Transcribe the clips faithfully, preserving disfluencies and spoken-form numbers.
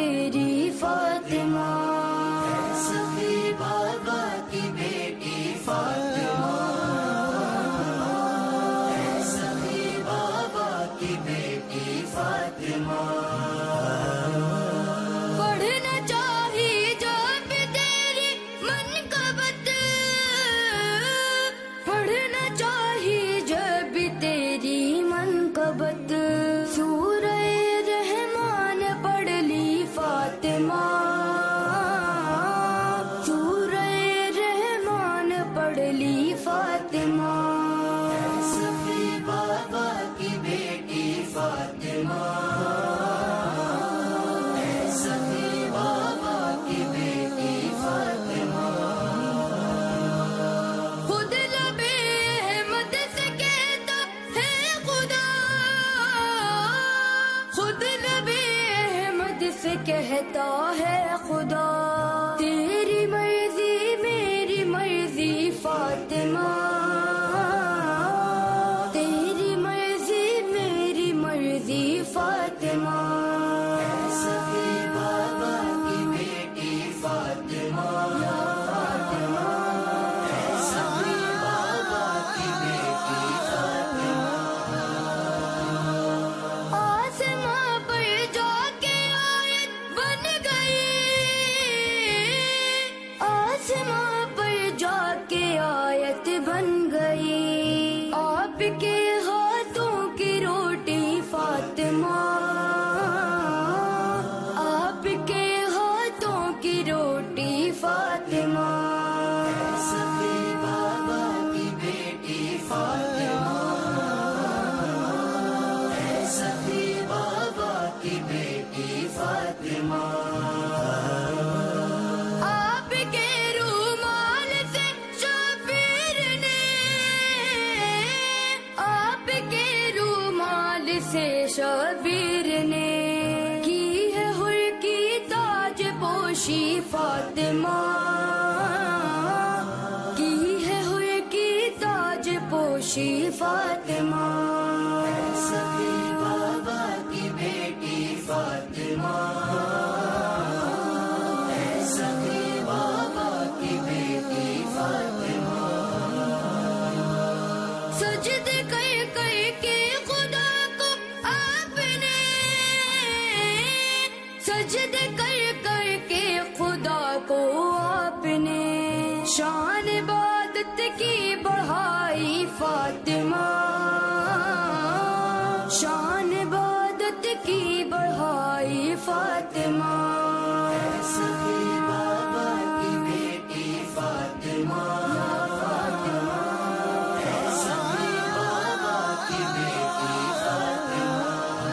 تیری فاطمہ، سخی بابا کی بیٹی فاطمہ، سخی بابا کی بیٹی فاطمہ، پڑھنا چاہیے جب تیری منقبت، پڑھنا چاہیے جب تیری منقبت، سورہ رحمان پڑھ لی فاطمہ، سورہ رحمان پڑھ لی فاطمہ، سخی بابا کی بیٹی فاطمہ، سخی بابا کی بیٹی فاطمہ، خود لبے احمد سے کہتا ہے خدا، خود لبے احمد سے کہتا ہے خدا، تیری مرضی میری مرضی فاطمہ، تیری مرضی میری مرضی فاطمہ، سخی بابا کی بیٹی فاطمہ، فاطمہ، سخی بابا کی بیٹی فاطمہ، آسماں پر جا کے آیت بن گئی، آسماں پر جا کے آیت بن گئی، آپ کے ہاتھوں کی روٹی فاطمہ، آپ کے ہاتھوں کی روٹی فاطمہ، سخی بابا کی بیٹی فاطمہ، سخی بابا کی بیٹی فاطمہ، آپ کے رومال سے شبیر نے، آپ کے رومال سے شبیر نے کی ہے حر کی تاج پوشی فاطمہ، کی ہے حر کی تاج پوشی فاطمہ، سخی بابا کی بیٹی فاطمہ، سخی بابا کی بیٹی فاطمہ، سجدے کر کر کے خدا کو آپ نے، سجدے کر کر کے خدا کو آپ نے، شان عبادت کی بڑھائی فاطمہ، شان عبادت کی بڑھائی فاطمہ، سخی بابا کی بیٹی فاطمہ، فاطمہ، سخی بابا کی بیٹی فاطمہ،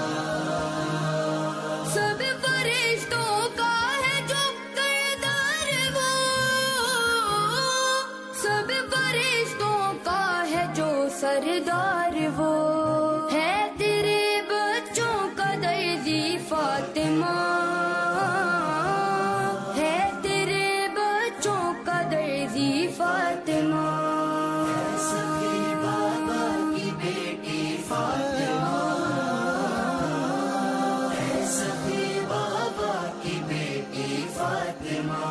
سب فرشتوں کا ہے جو کردار وہ، سب فرشتوں کا ہے جو سردار وہ، ہے تیرے بچوں کا درزی فاطمہ، ہے تیرے بچوں کا درزی فاطمہ، سخی بابا کی بیٹی فاطمہ، سخی بابا کی بیٹی فاطمہ،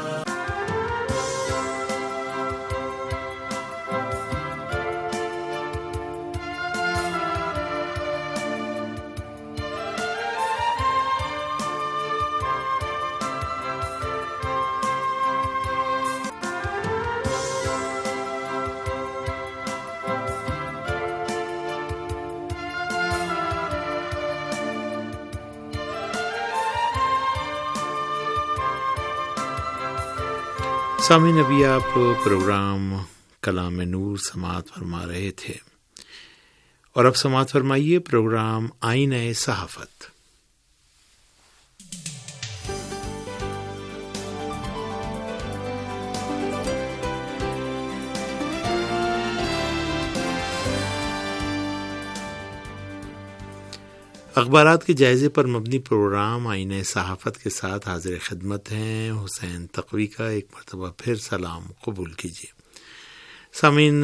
سامعین، ابھی آپ پروگرام کلام نور سماعت فرما رہے تھے، اور اب سماعت فرمائیے پروگرام آئینہ صحافت۔ اخبارات کے جائزے پر مبنی پروگرام آئینہ صحافت کے ساتھ حاضر خدمت ہیں حسین تقوی کا۔ ایک مرتبہ پھر سلام قبول کیجیے۔ سامعین،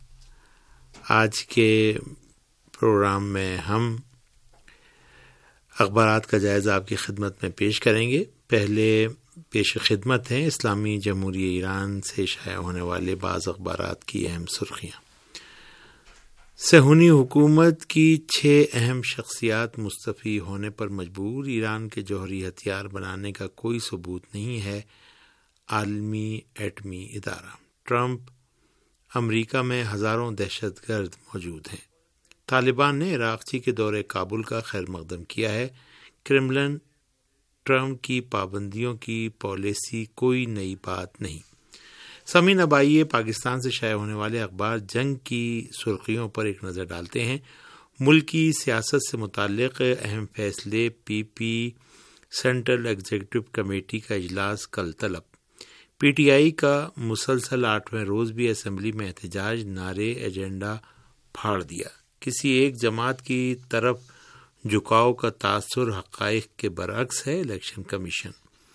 آج کے پروگرام میں ہم اخبارات کا جائزہ آپ کی خدمت میں پیش کریں گے۔ پہلے پیش خدمت ہیں اسلامی جمہوریہ ایران سے شائع ہونے والے بعض اخبارات کی اہم سرخیاں۔ صہیونی حکومت کی چھ اہم شخصیات مستعفی ہونے پر مجبور، ایران کے جوہری ہتھیار بنانے کا کوئی ثبوت نہیں ہے، عالمی ایٹمی ادارہ۔ ٹرمپ، امریکہ میں ہزاروں دہشت گرد موجود ہیں۔ طالبان نے عراقچی کے دورے کابل کا خیر مقدم کیا ہے۔ کرملن، ٹرمپ کی پابندیوں کی پالیسی کوئی نئی بات نہیں۔ سامعین، اب آئیے پاکستان سے شائع ہونے والے اخبار جنگ کی سرخیوں پر ایک نظر ڈالتے ہیں۔ ملک کی سیاست سے متعلق اہم فیصلے، P P central executive committee کا اجلاس کل طلب۔ پی ٹی آئی کا مسلسل آٹھویں روز بھی اسمبلی میں احتجاج، نعرے، ایجنڈا پھاڑ دیا۔ کسی ایک جماعت کی طرف جھکاؤ کا تاثر حقائق کے برعکس ہے۔ الیکشن کمیشن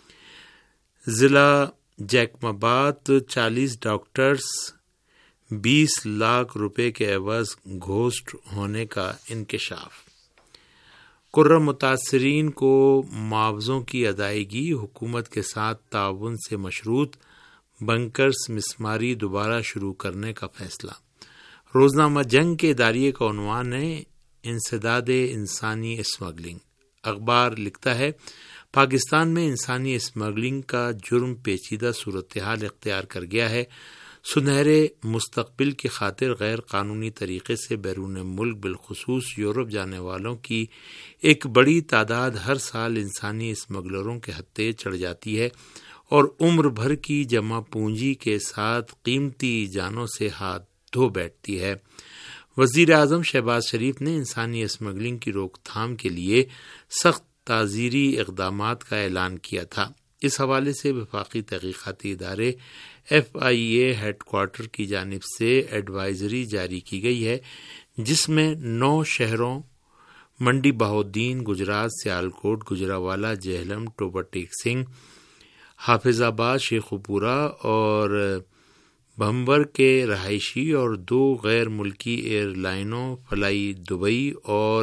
ضلع جیکم آباد چالیس ڈاکٹرز بیس لاکھ روپے کے عوض گھوسٹ ہونے کا انکشاف۔ کرم متاثرین کو معاوضوں کی ادائیگی حکومت کے ساتھ تعاون سے مشروط، بنکرز مسماری دوبارہ شروع کرنے کا فیصلہ۔ روزنامہ جنگ کے اداریے کا عنوان ہے انسداد انسانی اسمگلنگ۔ اخبار لکھتا ہے پاکستان میں انسانی اسمگلنگ کا جرم پیچیدہ صورتحال اختیار کر گیا ہے۔ سنہرے مستقبل کی خاطر غیر قانونی طریقے سے بیرون ملک بالخصوص یورپ جانے والوں کی ایک بڑی تعداد ہر سال انسانی اسمگلروں کے ہتھے چڑھ جاتی ہے اور عمر بھر کی جمع پونجی کے ساتھ قیمتی جانوں سے ہاتھ دھو بیٹھتی ہے۔ وزیر اعظم شہباز شریف نے انسانی اسمگلنگ کی روک تھام کے لیے سخت تعزیری اقدامات کا اعلان کیا تھا۔ اس حوالے سے وفاقی تحقیقاتی ادارے F I A head quarter کی جانب سے ایڈوائزری جاری کی گئی ہے، جس میں نو شہروں منڈی بہاؤالدین، گجرات، سیالکوٹ، گجراوالا، جہلم، ٹوبہ ٹیک سنگھ، حافظ آباد، شیخوپورہ اور بھمبر کے رہائشی اور دو غیر ملکی ایئر لائنوں فلائی دبئی اور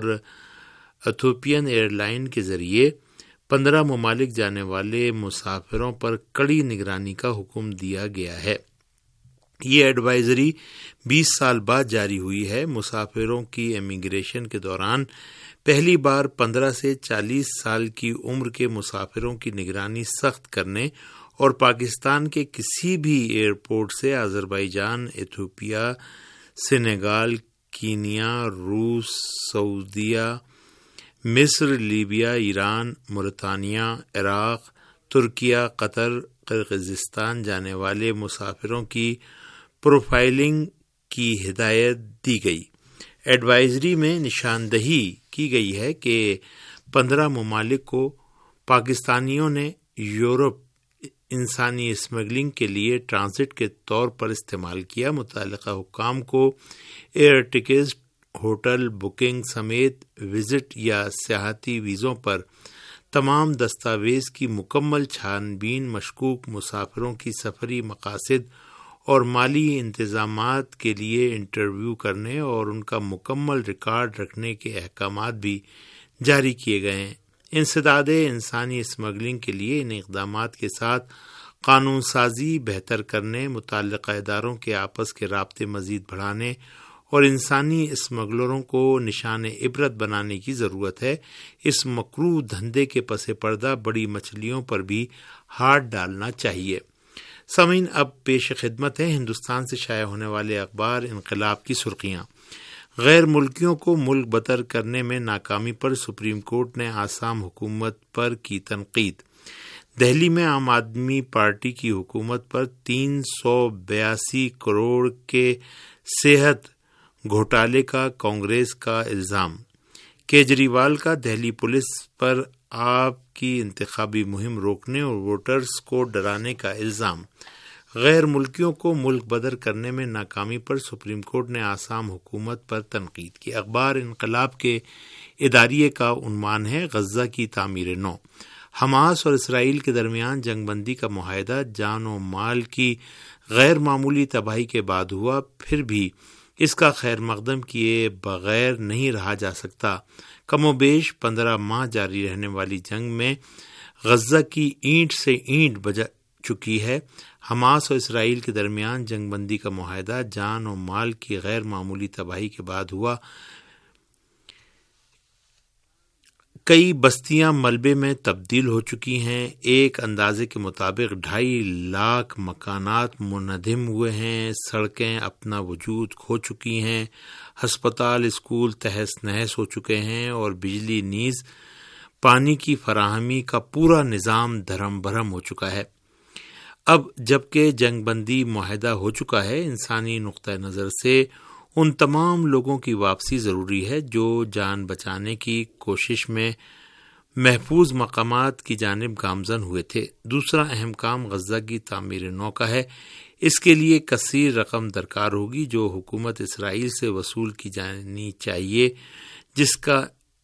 ایتھوپین ایئر لائن کے ذریعے پندرہ ممالک جانے والے مسافروں پر کڑی نگرانی کا حکم دیا گیا ہے۔ یہ ایڈوائزری بیس سال بعد جاری ہوئی ہے۔ مسافروں کی امیگریشن کے دوران پہلی بار پندرہ سے چالیس سال کی عمر کے مسافروں کی نگرانی سخت کرنے اور پاکستان کے کسی بھی ایئرپورٹ سے آذربائیجان، ایتھوپیا، سینیگال، کینیا، روس، سعودیہ، مصر، لیبیا، ایران، موریتانیہ، عراق، ترکیہ، قطر، قرقیزستان جانے والے مسافروں کی پروفائلنگ کی ہدایت دی گئی۔ ایڈوائزری میں نشاندہی کی گئی ہے کہ پندرہ ممالک کو پاکستانیوں نے یورپ انسانی اسمگلنگ کے لیے ٹرانزٹ کے طور پر استعمال کیا۔ متعلقہ حکام کو ایئر ٹکٹس، ہوٹل بکنگ سمیت وزٹ یا سیاحتی ویزوں پر تمام دستاویز کی مکمل چھان بین، مشکوک مسافروں کی سفری مقاصد اور مالی انتظامات کے لیے انٹرویو کرنے اور ان کا مکمل ریکارڈ رکھنے کے احکامات بھی جاری کیے گئے ہیں۔ انسداد انسانی اسمگلنگ کے لیے ان اقدامات کے ساتھ قانون سازی بہتر کرنے، متعلقہ اداروں کے آپس کے رابطے مزید بڑھانے اور انسانی اسمگلروں کو نشان عبرت بنانے کی ضرورت ہے۔ اس مکروہ دھندے کے پس پردہ بڑی مچھلیوں پر بھی ہاتھ ڈالنا چاہیے۔ سامعین، اب پیش خدمت ہے ہندوستان سے شائع ہونے والے اخبار انقلاب کی سرخیاں۔ غیر ملکیوں کو ملک بدر کرنے میں ناکامی پر سپریم کورٹ نے آسام حکومت پر کی تنقید۔ دہلی میں عام آدمی پارٹی کی حکومت پر تین سو بیاسی کروڑ کے صحت گھوٹالے کا کانگریس کا الزام۔ کیجریوال کا دہلی پولیس پر آپ کی انتخابی مہم روکنے اور ووٹرز کو ڈرانے کا الزام۔ غیر ملکیوں کو ملک بدر کرنے میں ناکامی پر سپریم کورٹ نے آسام حکومت پر تنقید کی۔ اخبار انقلاب کے اداریے کا عنوان ہے غزہ کی تعمیر نو۔ حماس اور اسرائیل کے درمیان جنگ بندی کا معاہدہ جان و مال کی غیر معمولی تباہی کے بعد ہوا، پھر بھی اس کا خیر مقدم کیے بغیر نہیں رہا جا سکتا۔ کم و بیش پندرہ ماہ جاری رہنے والی جنگ میں غزہ کی اینٹ سے اینٹ بجا چکی ہے۔ حماس اور اسرائیل کے درمیان جنگ بندی کا معاہدہ جان و مال کی غیر معمولی تباہی کے بعد ہوا۔ کئی بستیاں ملبے میں تبدیل ہو چکی ہیں۔ ایک اندازے کے مطابق ڈھائی لاکھ مکانات منہدم ہوئے ہیں، سڑکیں اپنا وجود کھو چکی ہیں، ہسپتال اسکول تہس نہس ہو چکے ہیں اور بجلی نیز پانی کی فراہمی کا پورا نظام دھرم بھرم ہو چکا ہے۔ اب جبکہ جنگ بندی معاہدہ ہو چکا ہے، انسانی نقطہ نظر سے ان تمام لوگوں کی واپسی ضروری ہے جو جان بچانے کی کوشش میں محفوظ مقامات کی جانب گامزن ہوئے تھے۔ دوسرا اہم کام غزہ کی تعمیر نو کا ہے۔ اس کے لیے کثیر رقم درکار ہوگی جو حکومت اسرائیل سے وصول کی جانی چاہیے، جس کا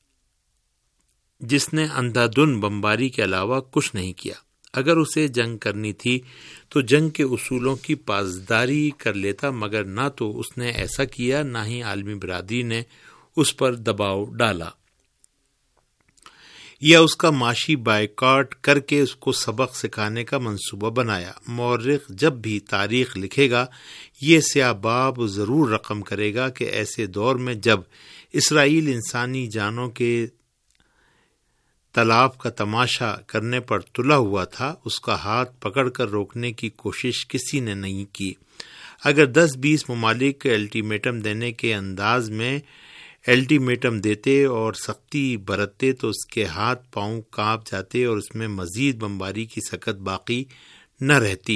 جس نے اندھا دھند بمباری کے علاوہ کچھ نہیں کیا۔ اگر اسے جنگ کرنی تھی تو جنگ کے اصولوں کی پاسداری کر لیتا، مگر نہ تو اس نے ایسا کیا، نہ ہی عالمی برادری نے اس پر دباؤ ڈالا یا اس کا معاشی بائیکاٹ کر کے اس کو سبق سکھانے کا منصوبہ بنایا۔ مورخ جب بھی تاریخ لکھے گا یہ سیاہ باب ضرور رقم کرے گا کہ ایسے دور میں جب اسرائیل انسانی جانوں کے تلاف کا تماشا کرنے پر تلا ہوا تھا، اس کا ہاتھ پکڑ کر روکنے کی کوشش کسی نے نہیں کی۔ اگر دس بیس ممالک الٹیمیٹم دینے کے انداز میں الٹیمیٹم دیتے اور سختی برتتے تو اس کے ہاتھ پاؤں کانپ جاتے اور اس میں مزید بمباری کی سکت باقی نہ رہتی،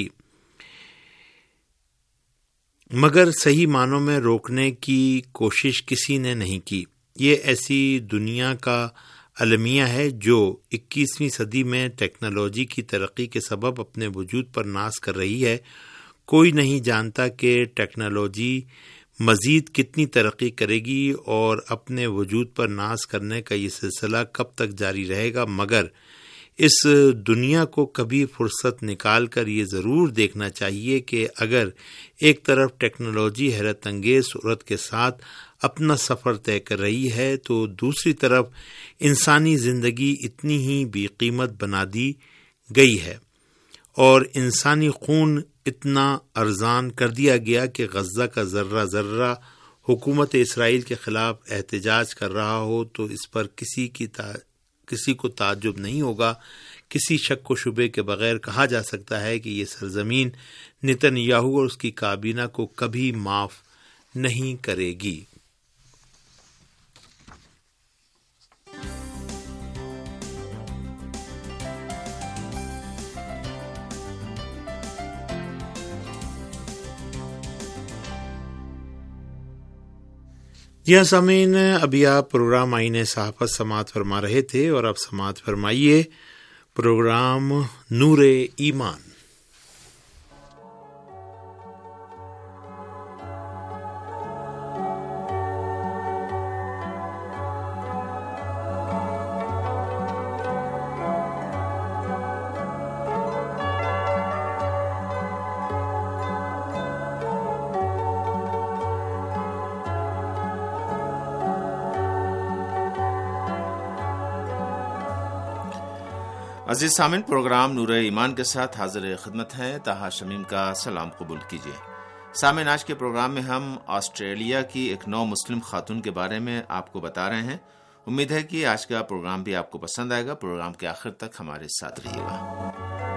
مگر صحیح معنوں میں روکنے کی کوشش کسی نے نہیں کی۔ یہ ایسی دنیا کا المیہ ہے جو اکیسویں صدی میں ٹیکنالوجی کی ترقی کے سبب اپنے وجود پر ناز کر رہی ہے۔ کوئی نہیں جانتا کہ ٹیکنالوجی مزید کتنی ترقی کرے گی اور اپنے وجود پر ناز کرنے کا یہ سلسلہ کب تک جاری رہے گا، مگر اس دنیا کو کبھی فرصت نکال کر یہ ضرور دیکھنا چاہیے کہ اگر ایک طرف ٹیکنالوجی حیرت انگیز سرعت کے ساتھ اپنا سفر طے کر رہی ہے تو دوسری طرف انسانی زندگی اتنی ہی بے قیمت بنا دی گئی ہے اور انسانی خون اتنا ارزان کر دیا گیا کہ غزہ کا ذرہ ذرہ حکومت اسرائیل کے خلاف احتجاج کر رہا ہو تو اس پر کسی کی تا... کسی کو تعجب نہیں ہوگا۔ کسی شک و شبے کے بغیر کہا جا سکتا ہے کہ یہ سرزمین نتن یاہو اور اس کی کابینہ کو کبھی معاف نہیں کرے گی۔ جی ہاں سامعین، ابھی آپ پروگرام آئین صحافت سماعت فرما رہے تھے اور اب سماعت فرمائیے پروگرام نور ایمان۔ عزیز سامعین، پروگرام نور ایمان کے ساتھ حاضر خدمت ہیں۔ طاہا شمیم کا سلام قبول کیجیے۔ سامعین، آج کے پروگرام میں ہم آسٹریلیا کی ایک نو مسلم خاتون کے بارے میں آپ کو بتا رہے ہیں۔ امید ہے کہ آج کا پروگرام بھی آپ کو پسند آئے گا۔ پروگرام کے آخر تک ہمارے ساتھ رہیے گا۔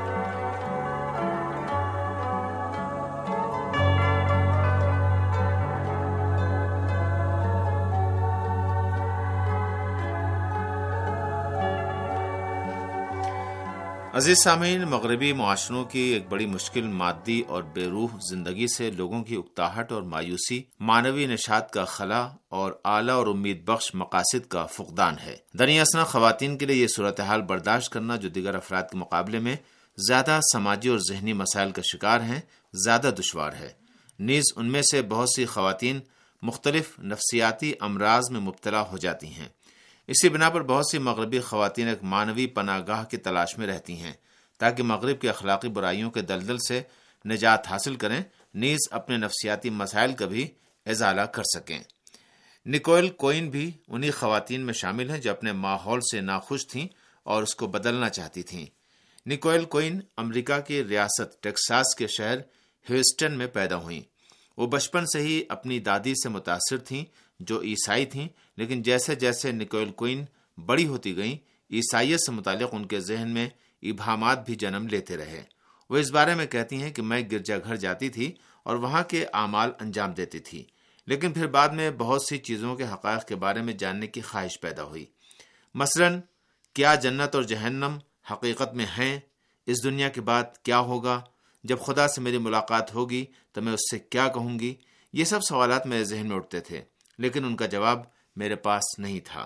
عزیز سامعین، مغربی معاشروں کی ایک بڑی مشکل مادی اور بے روح زندگی سے لوگوں کی اکتاہٹ اور مایوسی، معنوی نشاط کا خلا اور اعلیٰ اور امید بخش مقاصد کا فقدان ہے۔ دنی اثنا خواتین کے لیے یہ صورتحال برداشت کرنا، جو دیگر افراد کے مقابلے میں زیادہ سماجی اور ذہنی مسائل کا شکار ہیں، زیادہ دشوار ہے۔ نیز ان میں سے بہت سی خواتین مختلف نفسیاتی امراض میں مبتلا ہو جاتی ہیں۔ اسی بنا پر بہت سی مغربی خواتین ایک معنوی پناہ گاہ کی تلاش میں رہتی ہیں تاکہ مغرب کے اخلاقی برائیوں کے دلدل سے نجات حاصل کریں، نیز اپنے نفسیاتی مسائل کا بھی ازالہ کر سکیں۔ نکول کوئن بھی انہی خواتین میں شامل ہیں جو اپنے ماحول سے ناخوش تھیں اور اس کو بدلنا چاہتی تھیں۔ نکول کوئن امریکہ کی ریاست ٹیکساس کے شہر ہیوسٹن میں پیدا ہوئیں۔ وہ بچپن سے ہی اپنی دادی سے متاثر تھیں جو عیسائی تھیں، لیکن جیسے جیسے نکول کوئن بڑی ہوتی گئیں، عیسائیت سے متعلق ان کے ذہن میں ابہامات بھی جنم لیتے رہے۔ وہ اس بارے میں کہتی ہیں کہ میں گرجا گھر جاتی تھی اور وہاں کے اعمال انجام دیتی تھی، لیکن پھر بعد میں بہت سی چیزوں کے حقائق کے بارے میں جاننے کی خواہش پیدا ہوئی۔ مثلاً کیا جنت اور جہنم حقیقت میں ہیں؟ اس دنیا کے بعد کیا ہوگا؟ جب خدا سے میری ملاقات ہوگی تو میں اس سے کیا کہوں گی؟ یہ سب سوالات میرے ذہن میں اٹھتے تھے، لیکن ان کا جواب میرے پاس نہیں تھا۔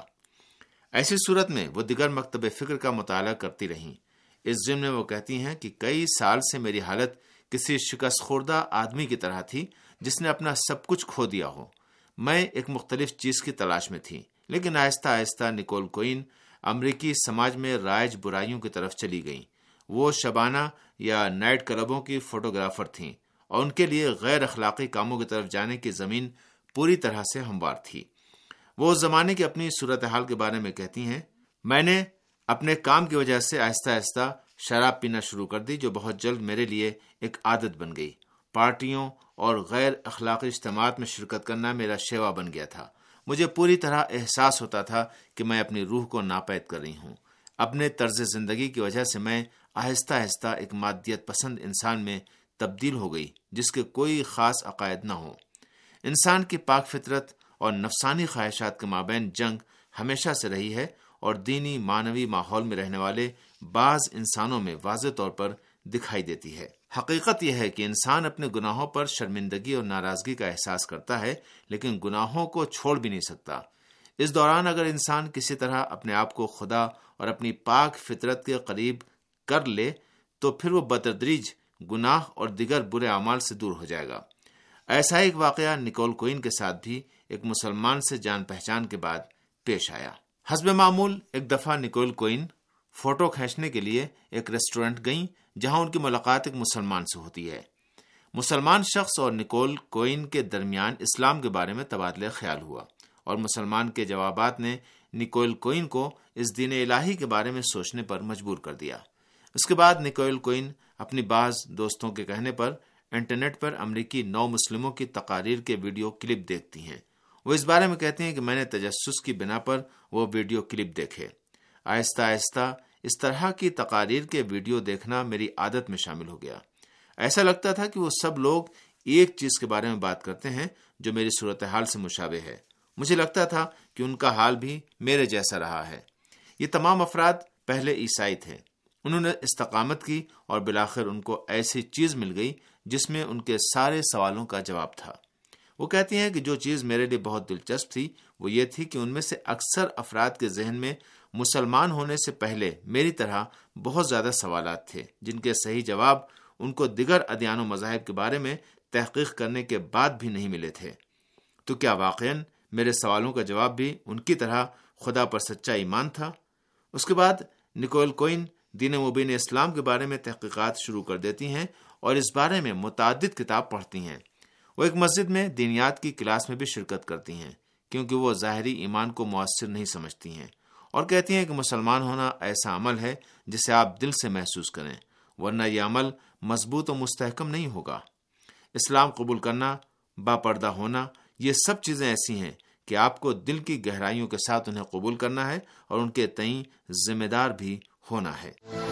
ایسی صورت میں وہ دیگر مکتب فکر کا مطالعہ کرتی رہیں۔ اس ضمن میں وہ کہتی ہیں کہ کئی سال سے میری حالت کسی شکست خوردہ آدمی کی طرح تھی جس نے اپنا سب کچھ کھو دیا ہو۔ میں ایک مختلف چیز کی تلاش میں تھی، لیکن آہستہ آہستہ نکول کوئن امریکی سماج میں رائج برائیوں کی طرف چلی گئیں۔ وہ شبانہ یا نائٹ کلبوں کی فوٹوگرافر تھیں اور ان کے لیے غیر اخلاقی کاموں کی طرف جانے کی زمین پوری طرح سے ہموار تھی۔ وہ اس زمانے کی اپنی صورتحال کے بارے میں کہتی ہیں، میں نے اپنے کام کی وجہ سے آہستہ آہستہ شراب پینا شروع کر دی، جو بہت جلد میرے لیے ایک عادت بن گئی۔ پارٹیوں اور غیر اخلاقی اجتماعات میں شرکت کرنا میرا شیوا بن گیا تھا۔ مجھے پوری طرح احساس ہوتا تھا کہ میں اپنی روح کو ناپید کر رہی ہوں۔ اپنے طرز زندگی کی وجہ سے میں آہستہ آہستہ ایک مادیت پسند انسان میں تبدیل ہو گئی جس کے کوئی خاص عقائد نہ ہو۔ انسان کی پاک فطرت اور نفسانی خواہشات کے مابین جنگ ہمیشہ سے رہی ہے اور دینی معنوی ماحول میں رہنے والے بعض انسانوں میں واضح طور پر دکھائی دیتی ہے۔ حقیقت یہ ہے کہ انسان اپنے گناہوں پر شرمندگی اور ناراضگی کا احساس کرتا ہے، لیکن گناہوں کو چھوڑ بھی نہیں سکتا۔ اس دوران اگر انسان کسی طرح اپنے آپ کو خدا اور اپنی پاک فطرت کے قریب کر لے تو پھر وہ بتدریج گناہ اور دیگر برے اعمال سے دور ہو جائے گا۔ ایسا ایک واقعہ نکول کوئن کے ساتھ بھی ایک مسلمان سے جان پہچان کے بعد پیش آیا۔ حسب معمول ایک دفعہ نکول کوئن فوٹو کھینچنے کے لیے ایک ریسٹورنٹ گئیں جہاں ان کی ملاقات ایک مسلمان سے ہوتی ہے۔ مسلمان شخص اور نکول کوئن کے درمیان اسلام کے بارے میں تبادلہ خیال ہوا اور مسلمان کے جوابات نے نکول کوئن کو اس دین الہی کے بارے میں سوچنے پر مجبور کر دیا۔ اس کے بعد نکول کوئن اپنی بعض دوستوں کے کہنے پر انٹرنیٹ پر امریکی نو مسلموں کی تقاریر کے ویڈیو کلپ دیکھتی ہیں۔ وہ اس بارے میں کہتے ہیں کہ میں نے تجسس کی بنا پر وہ ویڈیو کلپ دیکھے۔ آہستہ آہستہ اس طرح کی تقاریر کے ویڈیو دیکھنا میری عادت میں شامل ہو گیا۔ ایسا لگتا تھا کہ وہ سب لوگ ایک چیز کے بارے میں بات کرتے ہیں جو میری صورتحال سے مشابہ ہے۔ مجھے لگتا تھا کہ ان کا حال بھی میرے جیسا رہا ہے۔ یہ تمام افراد پہلے عیسائی تھے۔ انہوں نے استقامت کی اور بالآخر ان کو ایسی چیز مل گئی جس میں ان کے سارے سوالوں کا جواب تھا۔ وہ کہتی ہیں کہ جو چیز میرے لیے بہت دلچسپ تھی وہ یہ تھی کہ ان میں سے اکثر افراد کے ذہن میں مسلمان ہونے سے پہلے میری طرح بہت زیادہ سوالات تھے جن کے صحیح جواب ان کو دیگر ادیان و مذاہب کے بارے میں تحقیق کرنے کے بعد بھی نہیں ملے تھے۔ تو کیا واقعاً میرے سوالوں کا جواب بھی ان کی طرح خدا پر سچا ایمان تھا؟ اس کے بعد نکول کوئن دین مبین اسلام کے بارے میں تحقیقات شروع کر دیتی ہیں اور اس بارے میں متعدد کتاب پڑھتی ہیں۔ وہ ایک مسجد میں دینیات کی کلاس میں بھی شرکت کرتی ہیں کیونکہ وہ ظاہری ایمان کو مؤثر نہیں سمجھتی ہیں اور کہتی ہیں کہ مسلمان ہونا ایسا عمل ہے جسے آپ دل سے محسوس کریں، ورنہ یہ عمل مضبوط و مستحکم نہیں ہوگا۔ اسلام قبول کرنا، باپردہ ہونا، یہ سب چیزیں ایسی ہیں کہ آپ کو دل کی گہرائیوں کے ساتھ انہیں قبول کرنا ہے اور ان کے تئیں ذمہ دار بھی ہونا ہے۔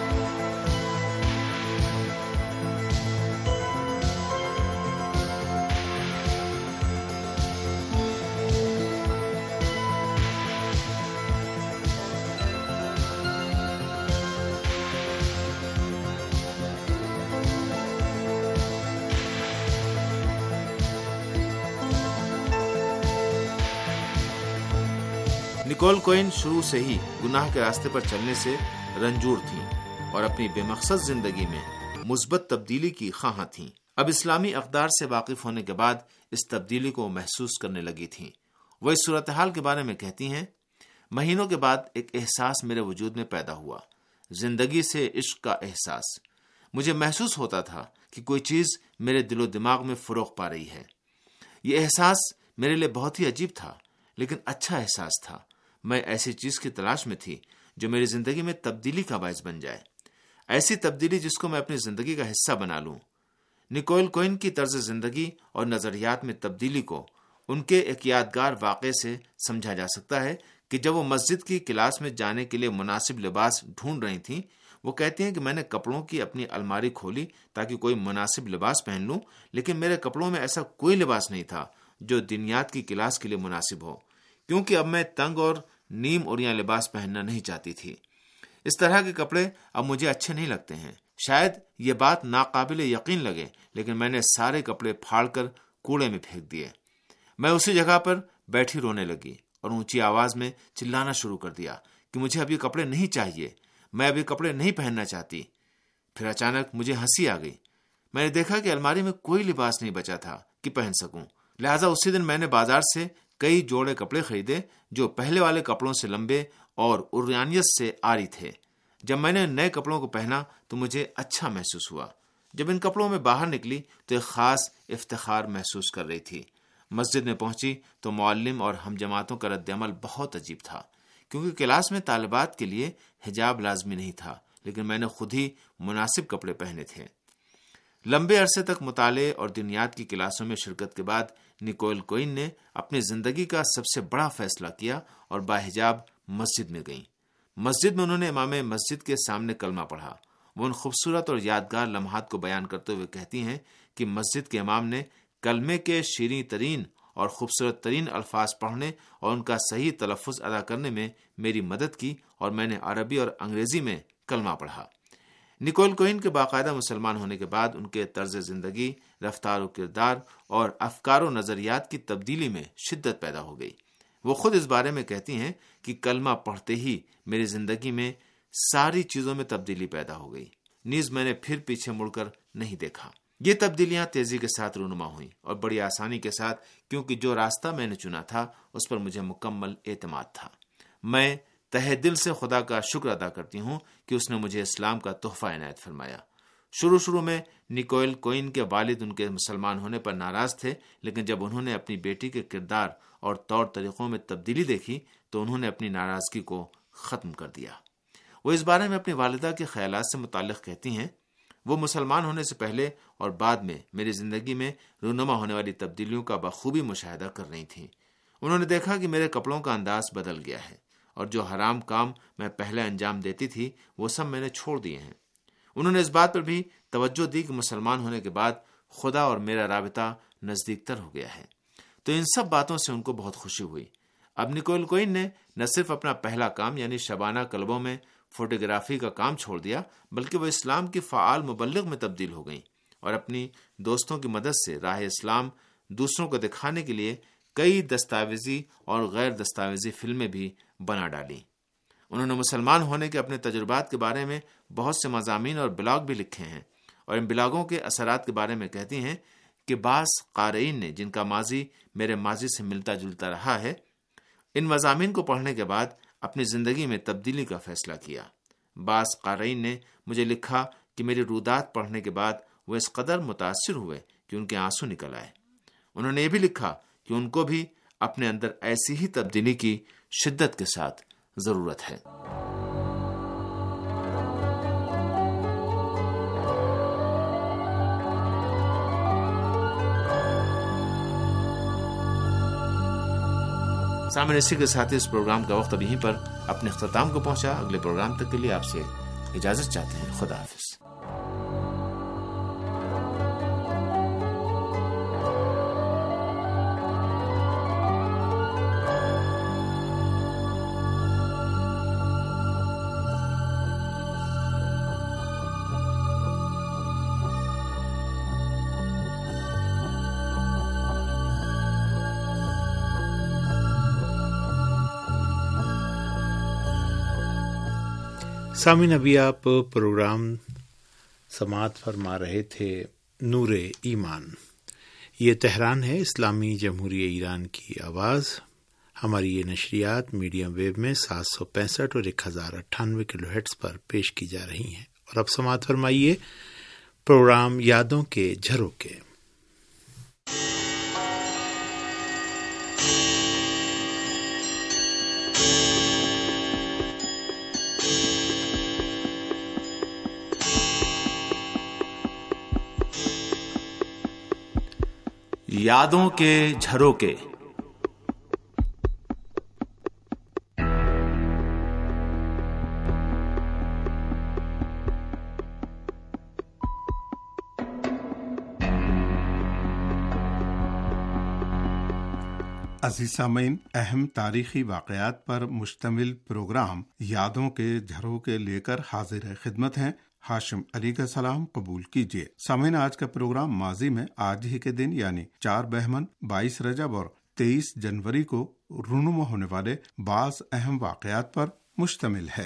نکول کوئن شروع سے ہی گناہ کے راستے پر چلنے سے رنجور تھیں اور اپنی بے مقصد زندگی میں مثبت تبدیلی کی خواہاں تھیں۔ اب اسلامی اقدار سے واقف ہونے کے بعد اس تبدیلی کو محسوس کرنے لگی تھیں۔ وہ اس صورتحال کے بارے میں کہتی ہیں، مہینوں کے بعد ایک احساس میرے وجود میں پیدا ہوا، زندگی سے عشق کا احساس۔ مجھے محسوس ہوتا تھا کہ کوئی چیز میرے دل و دماغ میں فروغ پا رہی ہے۔ یہ احساس میرے لیے بہت ہی عجیب تھا، لیکن اچھا احساس تھا۔ میں ایسی چیز کی تلاش میں تھی جو میری زندگی میں تبدیلی کا باعث بن جائے، ایسی تبدیلی جس کو میں اپنی زندگی کا حصہ بنا لوں۔ نکول کوئن کی طرز زندگی اور نظریات میں تبدیلی کو ان کے ایک یادگار واقعے سے سمجھا جا سکتا ہے کہ جب وہ مسجد کی کلاس میں جانے کے لیے مناسب لباس ڈھونڈ رہی تھیں، وہ کہتی ہیں کہ میں نے کپڑوں کی اپنی الماری کھولی تاکہ کوئی مناسب لباس پہن لوں، لیکن میرے کپڑوں میں ایسا کوئی لباس نہیں تھا جو دنیات کی کلاس کے لیے مناسب ہو، کیونکہ اب میں تنگ اور نیم اوریاں لباس پہننا نہیں چاہتی تھی۔ اس طرح کے کپڑے اب مجھے اچھے نہیں لگتے ہیں۔ شاید یہ بات ناقابل یقین لگے، لیکن میں نے سارے کپڑے پھاڑ کر کوڑے میں پھینک دیے۔ میں اسی جگہ پر بیٹھی رونے لگی اور اونچی آواز میں چلانا شروع کر دیا کہ مجھے اب یہ کپڑے نہیں چاہیے، میں اب یہ کپڑے نہیں پہننا چاہتی۔ پھر اچانک مجھے ہنسی آ گئی۔ میں نے دیکھا کہ الماری میں کوئی لباس نہیں بچا تھا کہ پہن سکوں، لہٰذا اسی دن میں نے بازار سے کئی جوڑے کپڑے خریدے جو پہلے والے کپڑوں سے لمبے اور عریانیت سے عاری تھے۔ جب میں نے نئے کپڑوں کو پہنا تو مجھے اچھا محسوس ہوا۔ جب ان کپڑوں میں باہر نکلی تو ایک خاص افتخار محسوس کر رہی تھی۔ مسجد میں پہنچی تو معلم اور ہم جماعتوں کا رد عمل بہت عجیب تھا، کیونکہ کلاس میں طالبات کے لیے حجاب لازمی نہیں تھا، لیکن میں نے خود ہی مناسب کپڑے پہنے تھے۔ لمبے عرصے تک مطالعے اور دنیات کی کلاسوں میں شرکت کے بعد نکول کوئن نے اپنی زندگی کا سب سے بڑا فیصلہ کیا اور باحجاب مسجد میں گئیں۔ مسجد میں انہوں نے امام مسجد کے سامنے کلمہ پڑھا۔ وہ ان خوبصورت اور یادگار لمحات کو بیان کرتے ہوئے کہتی ہیں کہ مسجد کے امام نے کلمے کے شیریں ترین اور خوبصورت ترین الفاظ پڑھنے اور ان کا صحیح تلفظ ادا کرنے میں میری مدد کی، اور میں نے عربی اور انگریزی میں کلمہ پڑھا۔ نکول کوئن کے باقاعدہ مسلمان ہونے کے بعد ان کے طرز زندگی، رفتار و کردار اور افکار و نظریات کی تبدیلی میں شدت پیدا ہو گئی۔ وہ خود اس بارے میں کہتی ہیں کہ کلمہ پڑھتے ہی میری زندگی میں ساری چیزوں میں تبدیلی پیدا ہو گئی، نیز میں نے پھر پیچھے مڑ کر نہیں دیکھا۔ یہ تبدیلیاں تیزی کے ساتھ رونما ہوئیں اور بڑی آسانی کے ساتھ، کیونکہ جو راستہ میں نے چنا تھا اس پر مجھے مکمل اعتماد تھا۔ میں تہہ دل سے خدا کا شکر ادا کرتی ہوں کہ اس نے مجھے اسلام کا تحفہ عنایت فرمایا۔ شروع شروع میں نکول کوئن کے والد ان کے مسلمان ہونے پر ناراض تھے، لیکن جب انہوں نے اپنی بیٹی کے کردار اور طور طریقوں میں تبدیلی دیکھی تو انہوں نے اپنی ناراضگی کو ختم کر دیا۔ وہ اس بارے میں اپنی والدہ کے خیالات سے متعلق کہتی ہیں، وہ مسلمان ہونے سے پہلے اور بعد میں میری زندگی میں رونما ہونے والی تبدیلیوں کا بخوبی مشاہدہ کر رہی تھیں۔ انہوں نے دیکھا کہ میرے کپڑوں کا انداز بدل گیا ہے، اور جو حرام کام میں پہلے انجام دیتی تھی وہ سب میں نے چھوڑ دیے ہیں۔ انہوں نے اس بات پر بھی توجہ دی کہ مسلمان ہونے کے بعد خدا اور میرا رابطہ نزدیک تر ہو گیا ہے، تو ان سب باتوں سے ان کو بہت خوشی ہوئی۔ اب نکول کوئن نے نہ صرف اپنا پہلا کام یعنی شبانہ کلبوں میں فوٹوگرافی کا کام چھوڑ دیا، بلکہ وہ اسلام کی فعال مبلغ میں تبدیل ہو گئیں اور اپنی دوستوں کی مدد سے راہ اسلام دوسروں کو دکھانے کے لیے کئی دستاویزی اور غیر دستاویزی فلمیں بھی بنا ڈالیں۔ انہوں نے مسلمان ہونے کے اپنے تجربات کے بارے میں بہت سے مضامین اور بلاگ بھی لکھے ہیں، اور ان بلاگوں کے اثرات کے بارے میں کہتی ہیں کہ بعض قارئین نے جن کا ماضی میرے ماضی سے ملتا جلتا رہا ہے، ان مضامین کو پڑھنے کے بعد اپنی زندگی میں تبدیلی کا فیصلہ کیا۔ بعض قارئین نے مجھے لکھا کہ میری رودات پڑھنے کے بعد وہ اس قدر متاثر ہوئے کہ ان کے آنسو نکل آئے۔ انہوں نے یہ بھی لکھا کہ ان کو بھی اپنے اندر ایسی ہی تبدیلی کی شدت کے ساتھ ضرورت ہے۔ سامنے اسی کے ساتھ اس پروگرام کا وقت اب یہیں پر اپنے اختتام کو پہنچا۔ اگلے پروگرام تک کے لیے آپ سے اجازت چاہتے ہیں۔ خدا حافظ۔ سامعین، ابھی آپ پروگرام سماعت فرما رہے تھے نور ایمان۔ یہ تہران ہے، اسلامی جمہوریہ ایران کی آواز۔ ہماری یہ نشریات میڈیم ویو میں سات سو پینسٹھ اور ایک ہزار اٹھانوے کلو ہرٹز پر پیش کی جا رہی ہیں۔ اور اب سماعت فرمائیے پروگرام یادوں کے جھروکے۔ یادوں کے جھروکے۔ عزیز سامعین، اہم تاریخی واقعات پر مشتمل پروگرام یادوں کے جھروکے لے کر حاضر خدمت ہیں۔ ہاشم علی کا سلام قبول کیجیے۔ سامعین، آج کا پروگرام ماضی میں آج ہی کے دن یعنی چار بہمن، بائیس رجب اور تیئیس جنوری کو رونما ہونے والے بعض اہم واقعات پر مشتمل ہے۔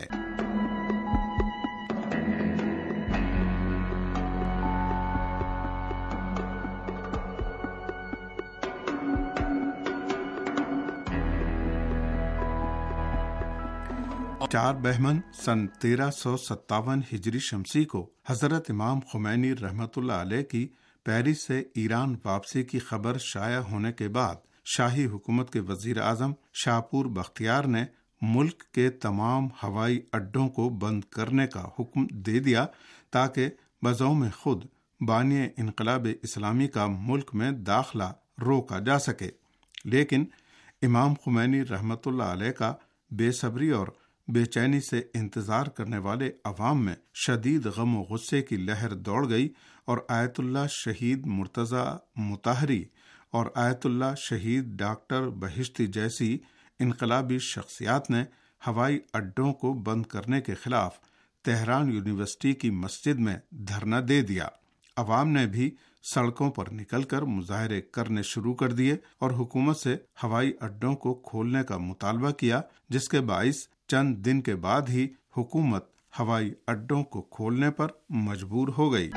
چار بہمن سن تیرہ سو ستاون ہجری شمسی کو حضرت امام خمینی رحمت اللہ علیہ کی پیرس سے ایران واپسی کی خبر شائع ہونے کے بعد شاہی حکومت کے وزیر اعظم شاپور بختیار نے ملک کے تمام ہوائی اڈوں کو بند کرنے کا حکم دے دیا تاکہ بزوم خود بانی انقلاب اسلامی کا ملک میں داخلہ روکا جا سکے۔ لیکن امام خمینی رحمت اللہ علیہ کا بے صبری اور بے چینی سے انتظار کرنے والے عوام میں شدید غم و غصے کی لہر دوڑ گئی اور آیت اللہ شہید مرتضی مطہری اور آیت اللہ شہید ڈاکٹر بہشتی جیسی انقلابی شخصیات نے ہوائی اڈوں کو بند کرنے کے خلاف تہران یونیورسٹی کی مسجد میں دھرنا دے دیا۔ عوام نے بھی سڑکوں پر نکل کر مظاہرے کرنے شروع کر دیے اور حکومت سے ہوائی اڈوں کو کھولنے کا مطالبہ کیا، جس کے باعث چند دن کے بعد ہی حکومت ہوائی اڈوں کو کھولنے پر مجبور ہو گئی۔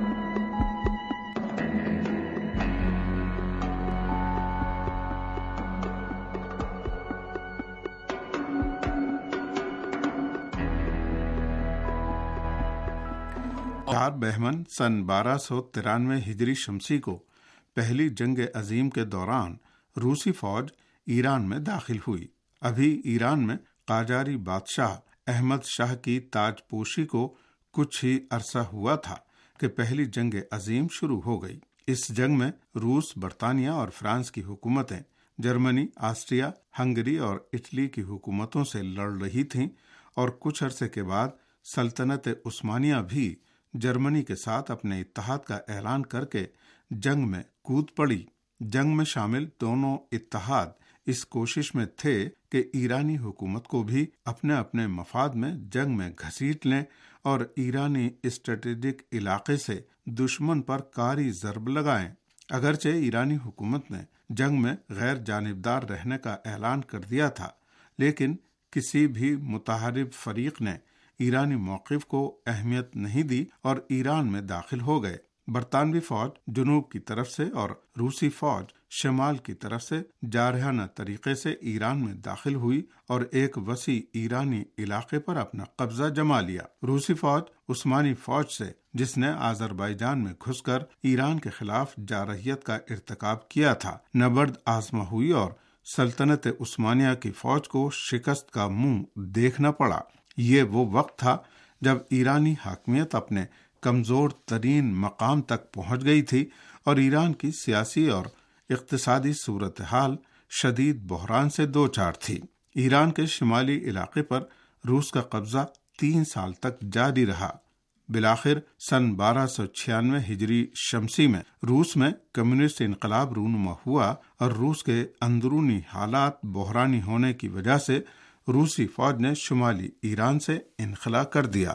چار بہمن سن بارہ سو ترانوے ہجری شمسی کو پہلی جنگ عظیم کے دوران روسی فوج ایران میں داخل ہوئی۔ ابھی ایران میں قاجاری بادشاہ احمد شاہ کی تاج پوشی کو کچھ ہی عرصہ ہوا تھا کہ پہلی جنگ عظیم شروع ہو گئی۔ اس جنگ میں روس، برطانیہ اور فرانس کی حکومتیں جرمنی، آسٹریا، ہنگری اور اٹلی کی حکومتوں سے لڑ رہی تھیں اور کچھ عرصے کے بعد سلطنت عثمانیہ بھی جرمنی کے ساتھ اپنے اتحاد کا اعلان کر کے جنگ میں کود پڑی۔ جنگ میں شامل دونوں اتحاد اس کوشش میں تھے کہ ایرانی حکومت کو بھی اپنے اپنے مفاد میں جنگ میں گھسیٹ لیں اور ایرانی اسٹریٹجک علاقے سے دشمن پر کاری ضرب لگائیں۔ اگرچہ ایرانی حکومت نے جنگ میں غیر جانبدار رہنے کا اعلان کر دیا تھا، لیکن کسی بھی متحارب فریق نے ایرانی موقف کو اہمیت نہیں دی اور ایران میں داخل ہو گئے۔ برطانوی فوج جنوب کی طرف سے اور روسی فوج شمال کی طرف سے جارحانہ طریقے سے ایران میں داخل ہوئی اور ایک وسیع ایرانی علاقے پر اپنا قبضہ جما لیا۔ روسی فوج عثمانی فوج سے، جس نے آذربائیجان میں گھس کر ایران کے خلاف جارحیت کا ارتکاب کیا تھا، نبرد آزما ہوئی اور سلطنت عثمانیہ کی فوج کو شکست کا منہ دیکھنا پڑا۔ یہ وہ وقت تھا جب ایرانی حاکمیت اپنے کمزور ترین مقام تک پہنچ گئی تھی اور ایران کی سیاسی اور اقتصادی صورتحال شدید بحران سے دوچار تھی۔ ایران کے شمالی علاقے پر روس کا قبضہ تین سال تک جاری رہا۔ بالآخر سن بارہ سو چھیانوے ہجری شمسی میں روس میں کمیونسٹ انقلاب رونما ہوا اور روس کے اندرونی حالات بحرانی ہونے کی وجہ سے روسی فوج نے شمالی ایران سے انخلا کر دیا۔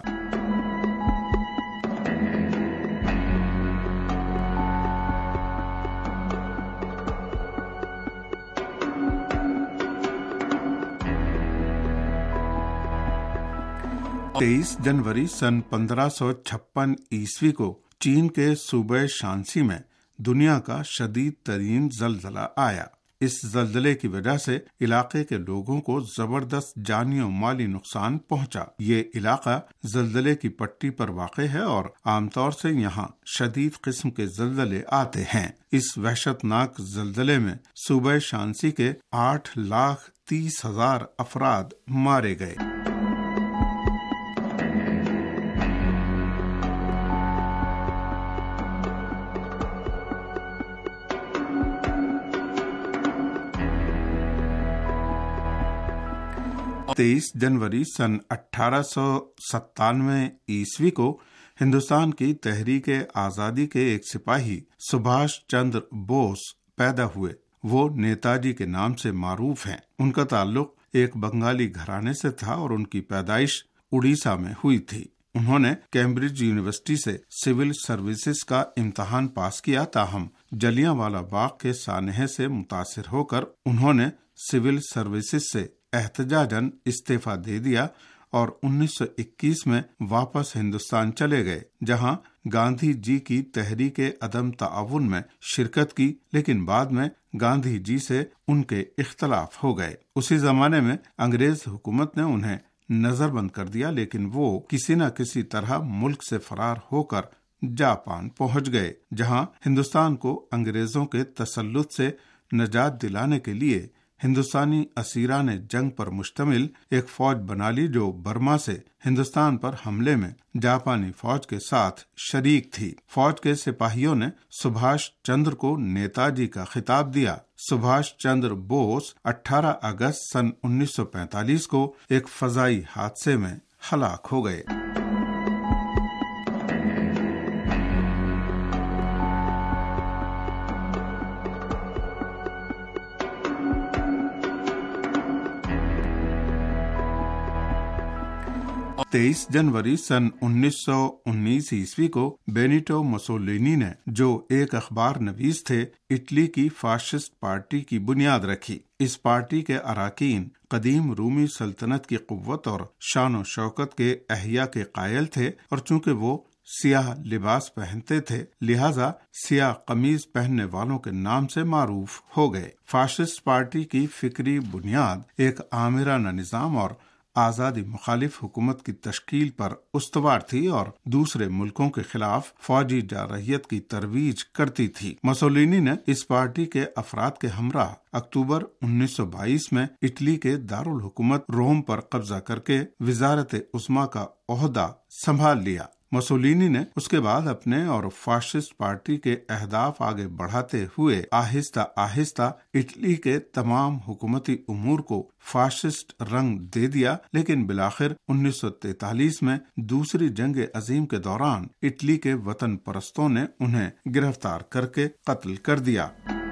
تیئیس جنوری سن پندرہ سو چھپن عیسوی کو چین کے صوبہ شانسی میں دنیا کا شدید ترین زلزلہ آیا۔ اس زلزلے کی وجہ سے علاقے کے لوگوں کو زبردست جانی و مالی نقصان پہنچا۔ یہ علاقہ زلزلے کی پٹی پر واقع ہے اور عام طور سے یہاں شدید قسم کے زلزلے آتے ہیں۔ اس وحشت ناک زلزلے میں صوبہ شانسی کے آٹھ لاکھ تیس ہزار افراد مارے گئے۔ تیئیس جنوری سن اٹھارہ سو ستانوے عیسوی کو ہندوستان کی تحریک آزادی کے ایک سپاہی سبھاش چندر بوس پیدا ہوئے۔ وہ نیتاجی کے نام سے معروف ہیں۔ ان کا تعلق ایک بنگالی گھرانے سے تھا اور ان کی پیدائش اڑیسہ میں ہوئی تھی۔ انہوں نے کیمبرج یونیورسٹی سے سول سروسز کا امتحان پاس کیا، تاہم جلیانوالہ باغ کے سانحے سے متاثر ہو کر انہوں نے سول سروسز سے احتجاجاً استعفیٰ دے دیا اور انیس سو اکیس میں واپس ہندوستان چلے گئے، جہاں گاندھی جی کی تحریک عدم تعاون میں شرکت کی، لیکن بعد میں گاندھی جی سے ان کے اختلاف ہو گئے۔ اسی زمانے میں انگریز حکومت نے انہیں نظر بند کر دیا، لیکن وہ کسی نہ کسی طرح ملک سے فرار ہو کر جاپان پہنچ گئے، جہاں ہندوستان کو انگریزوں کے تسلط سے نجات دلانے کے لیے ہندوستانی اسیران جنگ پر مشتمل ایک فوج بنا لی، جو برما سے ہندوستان پر حملے میں جاپانی فوج کے ساتھ شریک تھی۔ فوج کے سپاہیوں نے سبھاش چندر کو نیتاجی کا خطاب دیا۔ سبھاش چندر بوس اٹھارہ اگست سن انیس سو پینتالیس کو ایک فضائی حادثے میں ہلاک ہو گئے۔ تیئیس جنوری سن انیس سو انیس عیسوی کو بینیٹو مسولینی نے، جو ایک اخبار نویس تھے، اٹلی کی فاشسٹ پارٹی کی بنیاد رکھی۔ اس پارٹی کے اراکین قدیم رومی سلطنت کی قوت اور شان و شوکت کے احیاء کے قائل تھے، اور چونکہ وہ سیاہ لباس پہنتے تھے لہذا سیاہ قمیض پہننے والوں کے نام سے معروف ہو گئے۔ فاشسٹ پارٹی کی فکری بنیاد ایک آمرانہ نظام اور آزادی مخالف حکومت کی تشکیل پر استوار تھی اور دوسرے ملکوں کے خلاف فوجی جارحیت کی ترویج کرتی تھی۔ مسولینی نے اس پارٹی کے افراد کے ہمراہ اکتوبر انیس سو بائیس میں اٹلی کے دارالحکومت روم پر قبضہ کر کے وزارت عظمیٰ کا عہدہ سنبھال لیا۔ مسولینی نے اس کے بعد اپنے اور فاشسٹ پارٹی کے اہداف آگے بڑھاتے ہوئے آہستہ آہستہ اٹلی کے تمام حکومتی امور کو فاشسٹ رنگ دے دیا، لیکن بالآخر انیس سو تینتالیس میں دوسری جنگ عظیم کے دوران اٹلی کے وطن پرستوں نے انہیں گرفتار کر کے قتل کر دیا۔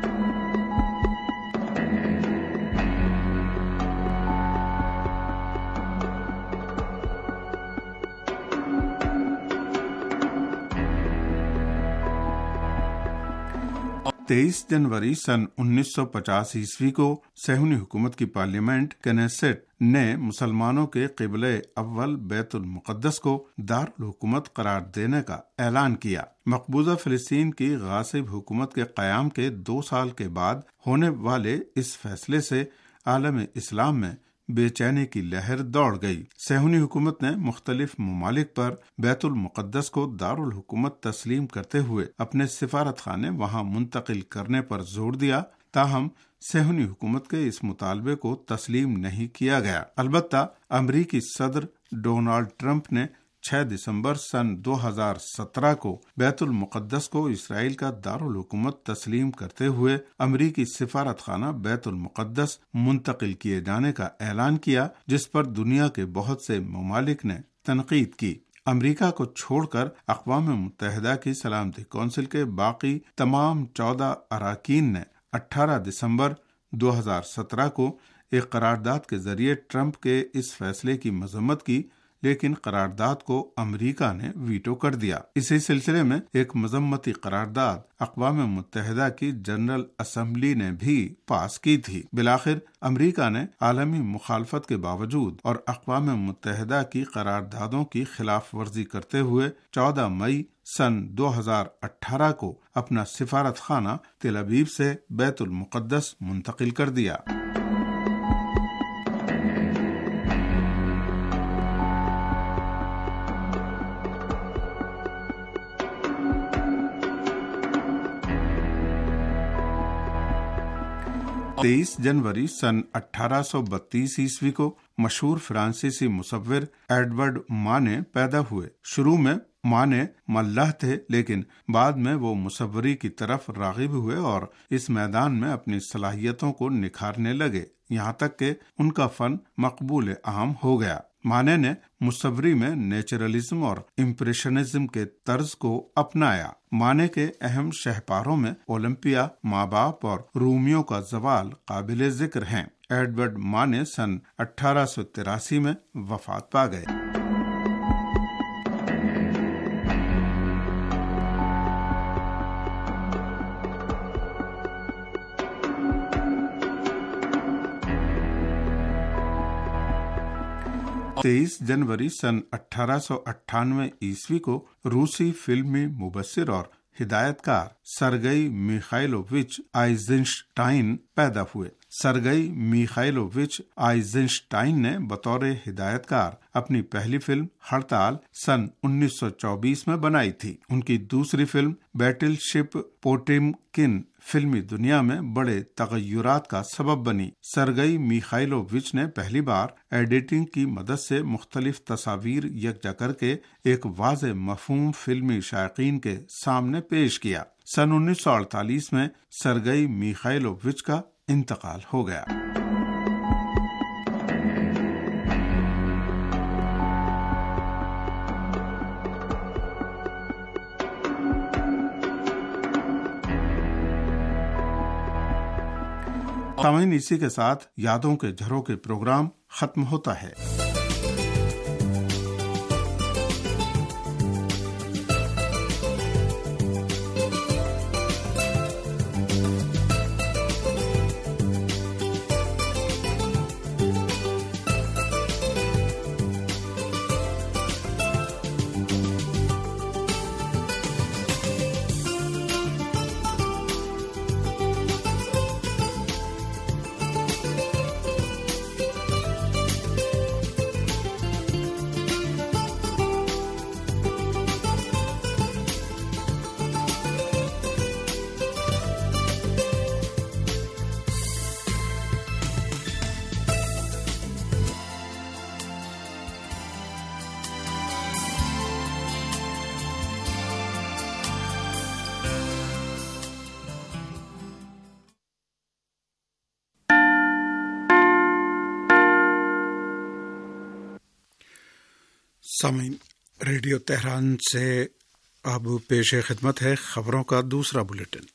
تیئیس جنوری سن انیس سو پچاس عیسوی کو صہیونی حکومت کی پارلیمنٹ کنیسٹ نے مسلمانوں کے قبلہ اول بیت المقدس کو دارالحکومت قرار دینے کا اعلان کیا۔ مقبوضہ فلسطین کی غاصب حکومت کے قیام کے دو سال کے بعد ہونے والے اس فیصلے سے عالم اسلام میں بے چینی کی لہر دوڑ گئی۔ صہیونی حکومت نے مختلف ممالک پر بیت المقدس کو دارالحکومت تسلیم کرتے ہوئے اپنے سفارت خانے وہاں منتقل کرنے پر زور دیا، تاہم صہیونی حکومت کے اس مطالبے کو تسلیم نہیں کیا گیا۔ البتہ امریکی صدر ڈونالڈ ٹرمپ نے چھ دسمبر سن دو ہزار سترہ کو بیت المقدس کو اسرائیل کا دارالحکومت تسلیم کرتے ہوئے امریکی سفارت خانہ بیت المقدس منتقل کیے جانے کا اعلان کیا، جس پر دنیا کے بہت سے ممالک نے تنقید کی۔ امریکہ کو چھوڑ کر اقوام متحدہ کی سلامتی کونسل کے باقی تمام چودہ اراکین نے اٹھارہ دسمبر دو ہزار سترہ کو ایک قرارداد کے ذریعے ٹرمپ کے اس فیصلے کی مذمت کی، لیکن قرارداد کو امریکہ نے ویٹو کر دیا۔ اسی سلسلے میں ایک مذمتی قرارداد اقوام متحدہ کی جنرل اسمبلی نے بھی پاس کی تھی۔ بالآخر امریکہ نے عالمی مخالفت کے باوجود اور اقوام متحدہ کی قراردادوں کی خلاف ورزی کرتے ہوئے چودہ مئی سن دو ہزار اٹھارہ کو اپنا سفارت خانہ تل ابیب سے بیت المقدس منتقل کر دیا۔ تیئیس جنوری سن اٹھارہ سو بتیس عیسوی کو مشہور فرانسیسی مصور ایڈورڈ مانے پیدا ہوئے۔ شروع میں مانے ملح تھے، لیکن بعد میں وہ مصوری کی طرف راغب ہوئے اور اس میدان میں اپنی صلاحیتوں کو نکھارنے لگے۔ یہاں تک کہ ان کا فن مقبول عام ہو گیا۔ مانے نے مصوری میں نیچرلزم اور امپریشنزم کے طرز کو اپنایا۔ مانے کے اہم شہپاروں میں اولمپیا، ماں باپ اور رومیو کا زوال قابل ذکر ہیں۔ ایڈورڈ مانے سن اٹھارہ سو تراسی میں وفات پا گئے۔ تیئیس جنوری سن اٹھارہ سو اٹھانوے عیسوی کو روسی فلمی مبصر اور ہدایت کار سرگئی میخائلووچ آئزنشٹائن پیدا ہوئے۔ سرگئی میخائلووچ آئزنشٹائن نے بطور ہدایت کار اپنی پہلی فلم ہڑتال سن انیس سو چوبیس میں بنائی تھی۔ ان کی دوسری فلم بیٹل شپ پوٹیمکن فلمی دنیا میں بڑے تغیرات کا سبب بنی۔ سرگئی میخائلووچ نے پہلی بار ایڈیٹنگ کی مدد سے مختلف تصاویر یکجا کر کے ایک واضح مفہوم فلمی شائقین کے سامنے پیش کیا۔ سن انیس سو اڑتالیس میں سرگئی میخائلووچ کا انتقال ہو گیا۔ سامعین، اسی کے ساتھ یادوں کے جھروکے پروگرام ختم ہوتا ہے۔ سامعین، ریڈیو تہران سے اب پیش خدمت ہے خبروں کا دوسرا بلیٹن۔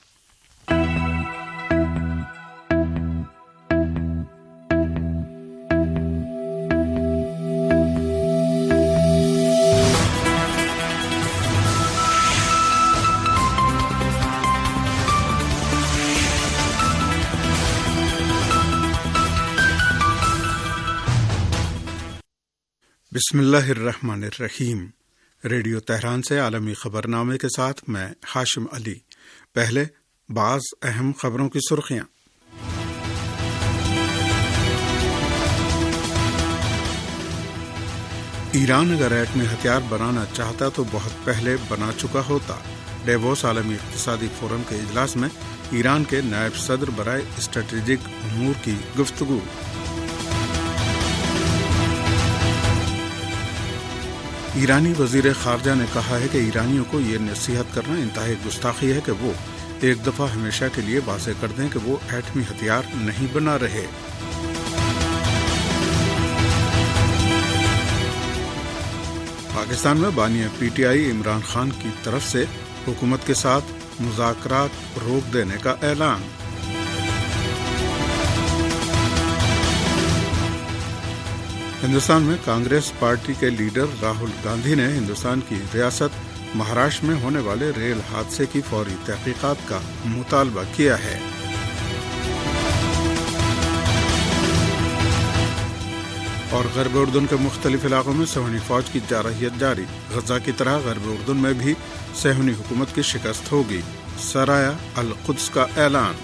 بسم اللہ الرحمن الرحیم۔ ریڈیو تہران سے عالمی خبرنامے کے ساتھ میں ہاشم علی۔ پہلے بعض اہم خبروں کی سرخیاں۔ ایران اگر ایٹمی ہتھیار بنانا چاہتا تو بہت پہلے بنا چکا ہوتا۔ ڈیووس عالمی اقتصادی فورم کے اجلاس میں ایران کے نائب صدر برائے اسٹریٹجک امور کی گفتگو۔ ایرانی وزیر خارجہ نے کہا ہے کہ ایرانیوں کو یہ نصیحت کرنا انتہائی گستاخی ہے کہ وہ ایک دفعہ ہمیشہ کے لیے واضح کر دیں کہ وہ ایٹمی ہتھیار نہیں بنا رہے۔ پاکستان میں بانی پی ٹی آئی عمران خان کی طرف سے حکومت کے ساتھ مذاکرات روک دینے کا اعلان۔ ہندوستان میں کانگریس پارٹی کے لیڈر راہل گاندھی نے ہندوستان کی ریاست مہاراشٹر میں ہونے والے ریل حادثے کی فوری تحقیقات کا مطالبہ کیا ہے۔ اور غرب اردن کے مختلف علاقوں میں صہیونی فوج کی جارحیت جاری۔ غزہ کی طرح غرب اردن میں بھی صہیونی حکومت کی شکست ہوگی۔ سرایہ القدس کا اعلان۔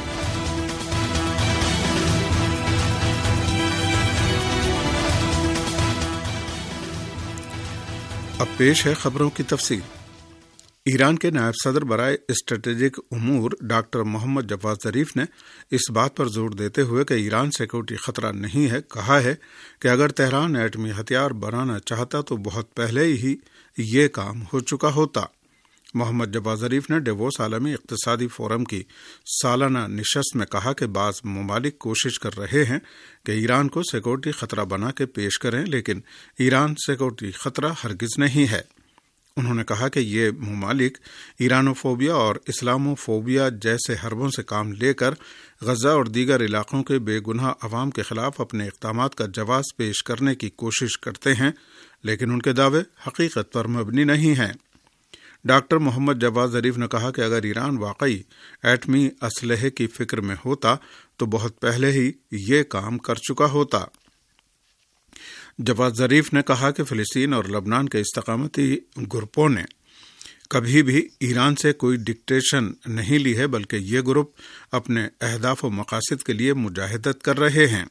اب پیش ہے خبروں کی تفصیل۔ ایران کے نائب صدر برائے اسٹریٹجک امور ڈاکٹر محمد جواد ظریف نے اس بات پر زور دیتے ہوئے کہ ایران سیکورٹی خطرہ نہیں ہے، کہا ہے کہ اگر تہران ایٹمی ہتھیار بنانا چاہتا تو بہت پہلے ہی یہ کام ہو چکا ہوتا۔ محمد جواد ظریف نے ڈیووس عالمی اقتصادی فورم کی سالانہ نشست میں کہا کہ بعض ممالک کوشش کر رہے ہیں کہ ایران کو سیکورٹی خطرہ بنا کے پیش کریں، لیکن ایران سیکورٹی خطرہ ہرگز نہیں ہے۔ انہوں نے کہا کہ یہ ممالک ایرانوفوبیا اور اسلاموفوبیا جیسے حربوں سے کام لے کر غزہ اور دیگر علاقوں کے بے گناہ عوام کے خلاف اپنے اقدامات کا جواز پیش کرنے کی کوشش کرتے ہیں، لیکن ان کے دعوے حقیقت پر مبنی نہیں ہیں۔ ڈاکٹر محمد جواد ظریف نے کہا کہ اگر ایران واقعی ایٹمی اسلحے کی فکر میں ہوتا تو بہت پہلے ہی یہ کام کر چکا ہوتا۔ جواد ظریف نے کہا کہ فلسطین اور لبنان کے استقامتی گروپوں نے کبھی بھی ایران سے کوئی ڈکٹیشن نہیں لی ہے، بلکہ یہ گروپ اپنے اہداف و مقاصد کے لیے مجاہدت کر رہے ہیں۔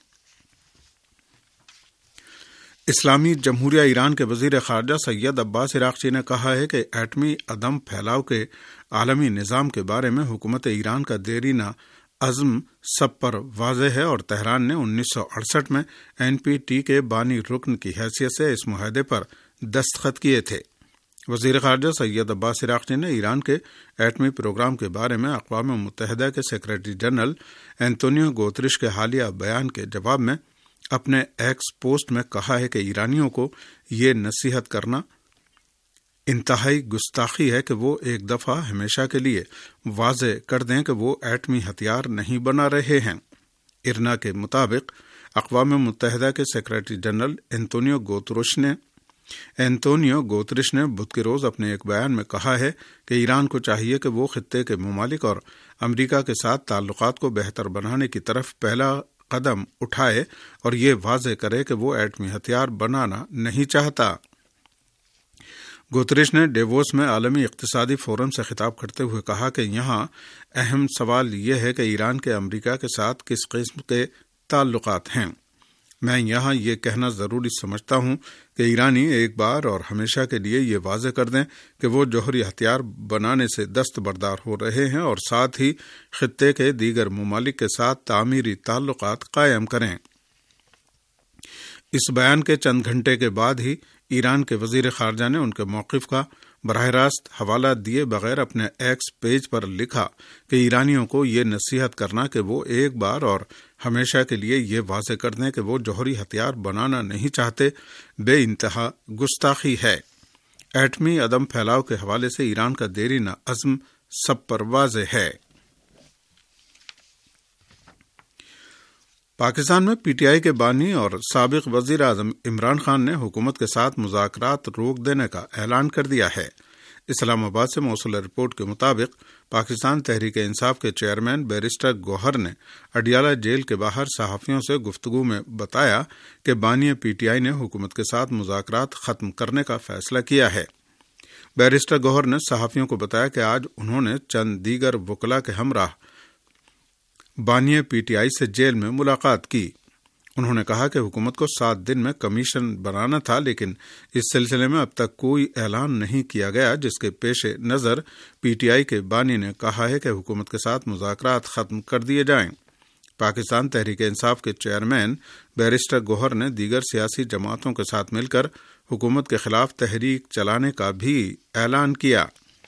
اسلامی جمہوریہ ایران کے وزیر خارجہ سید عباس عراقچی نے کہا ہے کہ ایٹمی عدم پھیلاؤ کے عالمی نظام کے بارے میں حکومت ایران کا دیرینہ عزم سب پر واضح ہے، اور تہران نے انیس سو اڑسٹھ میں این پی ٹی کے بانی رکن کی حیثیت سے اس معاہدے پر دستخط کیے تھے۔ وزیر خارجہ سید عباس عراقچی نے ایران کے ایٹمی پروگرام کے بارے میں اقوام متحدہ کے سیکرٹری جنرل اینتونیو گوتریش کے حالیہ بیان کے جواب میں اپنے ایکس پوسٹ میں کہا ہے کہ ایرانیوں کو یہ نصیحت کرنا انتہائی گستاخی ہے کہ وہ ایک دفعہ ہمیشہ کے لیے واضح کر دیں کہ وہ ایٹمی ہتھیار نہیں بنا رہے ہیں۔ ارنا کے مطابق اقوام متحدہ کے سیکرٹری جنرل اینتونیو گوتریش نے اینتونیو گوتریش نے بدھ کے روز اپنے ایک بیان میں کہا ہے کہ ایران کو چاہیے کہ وہ خطے کے ممالک اور امریکہ کے ساتھ تعلقات کو بہتر بنانے کی طرف پہلا قدم اٹھائے اور یہ واضح کرے کہ وہ ایٹمی ہتھیار بنانا نہیں چاہتا۔ گوتریش نے ڈیووس میں عالمی اقتصادی فورم سے خطاب کرتے ہوئے کہا کہ یہاں اہم سوال یہ ہے کہ ایران کے امریکہ کے ساتھ کس قسم کے تعلقات ہیں۔ میں یہاں یہ کہنا ضروری سمجھتا ہوں کہ ایرانی ایک بار اور ہمیشہ کے لیے یہ واضح کر دیں کہ وہ جوہری ہتھیار بنانے سے دستبردار ہو رہے ہیں اور ساتھ ہی خطے کے دیگر ممالک کے ساتھ تعمیری تعلقات قائم کریں۔ اس بیان کے چند گھنٹے کے بعد ہی ایران کے وزیر خارجہ نے ان کے موقف کا براہ راست حوالہ دیے بغیر اپنے ایکس پیج پر لکھا کہ ایرانیوں کو یہ نصیحت کرنا کہ وہ ایک بار اور ہمیشہ کے لیے یہ واضح کر دیں کہ وہ جوہری ہتھیار بنانا نہیں چاہتے بے انتہا گستاخی ہے۔ ایٹمی عدم پھیلاؤ کے حوالے سے ایران کا دیرینہ عزم سب پر واضح ہے۔ پاکستان میں پی ٹی آئی کے بانی اور سابق وزیر اعظم عمران خان نے حکومت کے ساتھ مذاکرات روک دینے کا اعلان کر دیا ہے۔ اسلام آباد سے موصول رپورٹ کے مطابق پاکستان تحریک انصاف کے چیئرمین بیرسٹر گوہر نے اڈیالہ جیل کے باہر صحافیوں سے گفتگو میں بتایا کہ بانی پی ٹی آئی نے حکومت کے ساتھ مذاکرات ختم کرنے کا فیصلہ کیا ہے۔ بیرسٹر گوہر نے صحافیوں کو بتایا کہ آج انہوں نے چند دیگر وکلاء کے ہمراہ بانی پی ٹی آئی سے جیل میں ملاقات کی۔ انہوں نے کہا کہ حکومت کو سات دن میں کمیشن بنانا تھا، لیکن اس سلسلے میں اب تک کوئی اعلان نہیں کیا گیا، جس کے پیش نظر پی ٹی آئی کے بانی نے کہا ہے کہ حکومت کے ساتھ مذاکرات ختم کر دیے جائیں۔ پاکستان تحریک انصاف کے چیئرمین بیرسٹر گوہر نے دیگر سیاسی جماعتوں کے ساتھ مل کر حکومت کے خلاف تحریک چلانے کا بھی اعلان کیا۔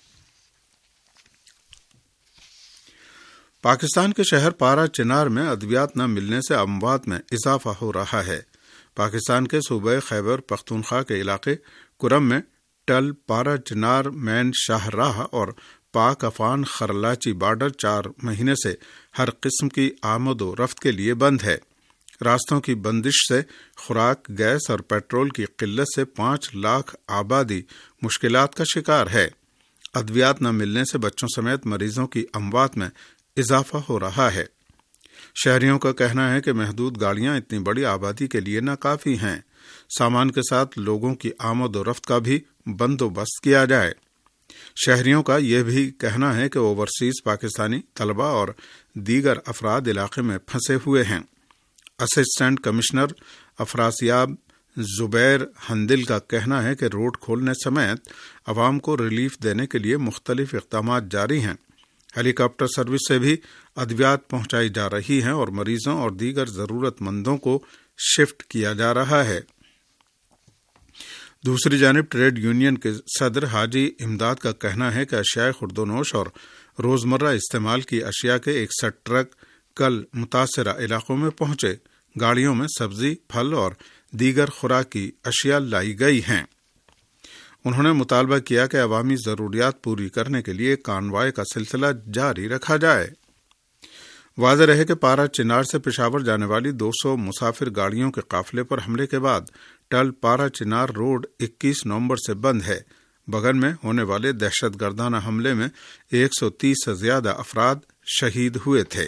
پاکستان کے شہر پارا چنار میں ادویات نہ ملنے سے اموات میں اضافہ ہو رہا ہے۔ پاکستان کے صوبہ خیبر پختونخوا کے علاقے کرم میں ٹل پارا چنار مین شاہراہ اور پاک افغان خرلاچی بارڈر چار مہینے سے ہر قسم کی آمد و رفت کے لیے بند ہے۔ راستوں کی بندش سے خوراک، گیس اور پیٹرول کی قلت سے پانچ لاکھ آبادی مشکلات کا شکار ہے۔ ادویات نہ ملنے سے بچوں سمیت مریضوں کی اموات میں اضافہ ہو رہا ہے۔ شہریوں کا کہنا ہے کہ محدود گاڑیاں اتنی بڑی آبادی کے لیے ناکافی ہیں۔ سامان کے ساتھ لوگوں کی آمد و رفت کا بھی بندوبست کیا جائے۔ شہریوں کا یہ بھی کہنا ہے کہ اوورسیز پاکستانی طلبہ اور دیگر افراد علاقے میں پھنسے ہوئے ہیں۔ اسسٹنٹ کمشنر افراسیاب زبیر ہندل کا کہنا ہے کہ روڈ کھولنے سمیت عوام کو ریلیف دینے کے لیے مختلف اقدامات جاری ہیں۔ ہیلی کاپٹر سروس سے بھی ادویات پہنچائی جا رہی ہیں اور مریضوں اور دیگر ضرورت مندوں کو شفٹ کیا جا رہا ہے۔ دوسری جانب ٹریڈ یونین کے صدر حاجی امداد کا کہنا ہے کہ اشیاء خوردونوش اور روزمرہ استعمال کی اشیاء کے اکسٹھ ٹرک کل متاثرہ علاقوں میں پہنچے۔ گاڑیوں میں سبزی، پھل اور دیگر خوراکی اشیاء لائی گئی ہیں۔ انہوں نے مطالبہ کیا کہ عوامی ضروریات پوری کرنے کے لیے کانوائے کا سلسلہ جاری رکھا جائے۔ واضح رہے کہ پارا چنار سے پشاور جانے والی دو سو مسافر گاڑیوں کے قافلے پر حملے کے بعد ٹل پارا چنار روڈ اکیس نومبر سے بند ہے۔ بغن میں ہونے والے دہشت گردانہ حملے میں ایک سو تیس سے زیادہ افراد شہید ہوئے تھے۔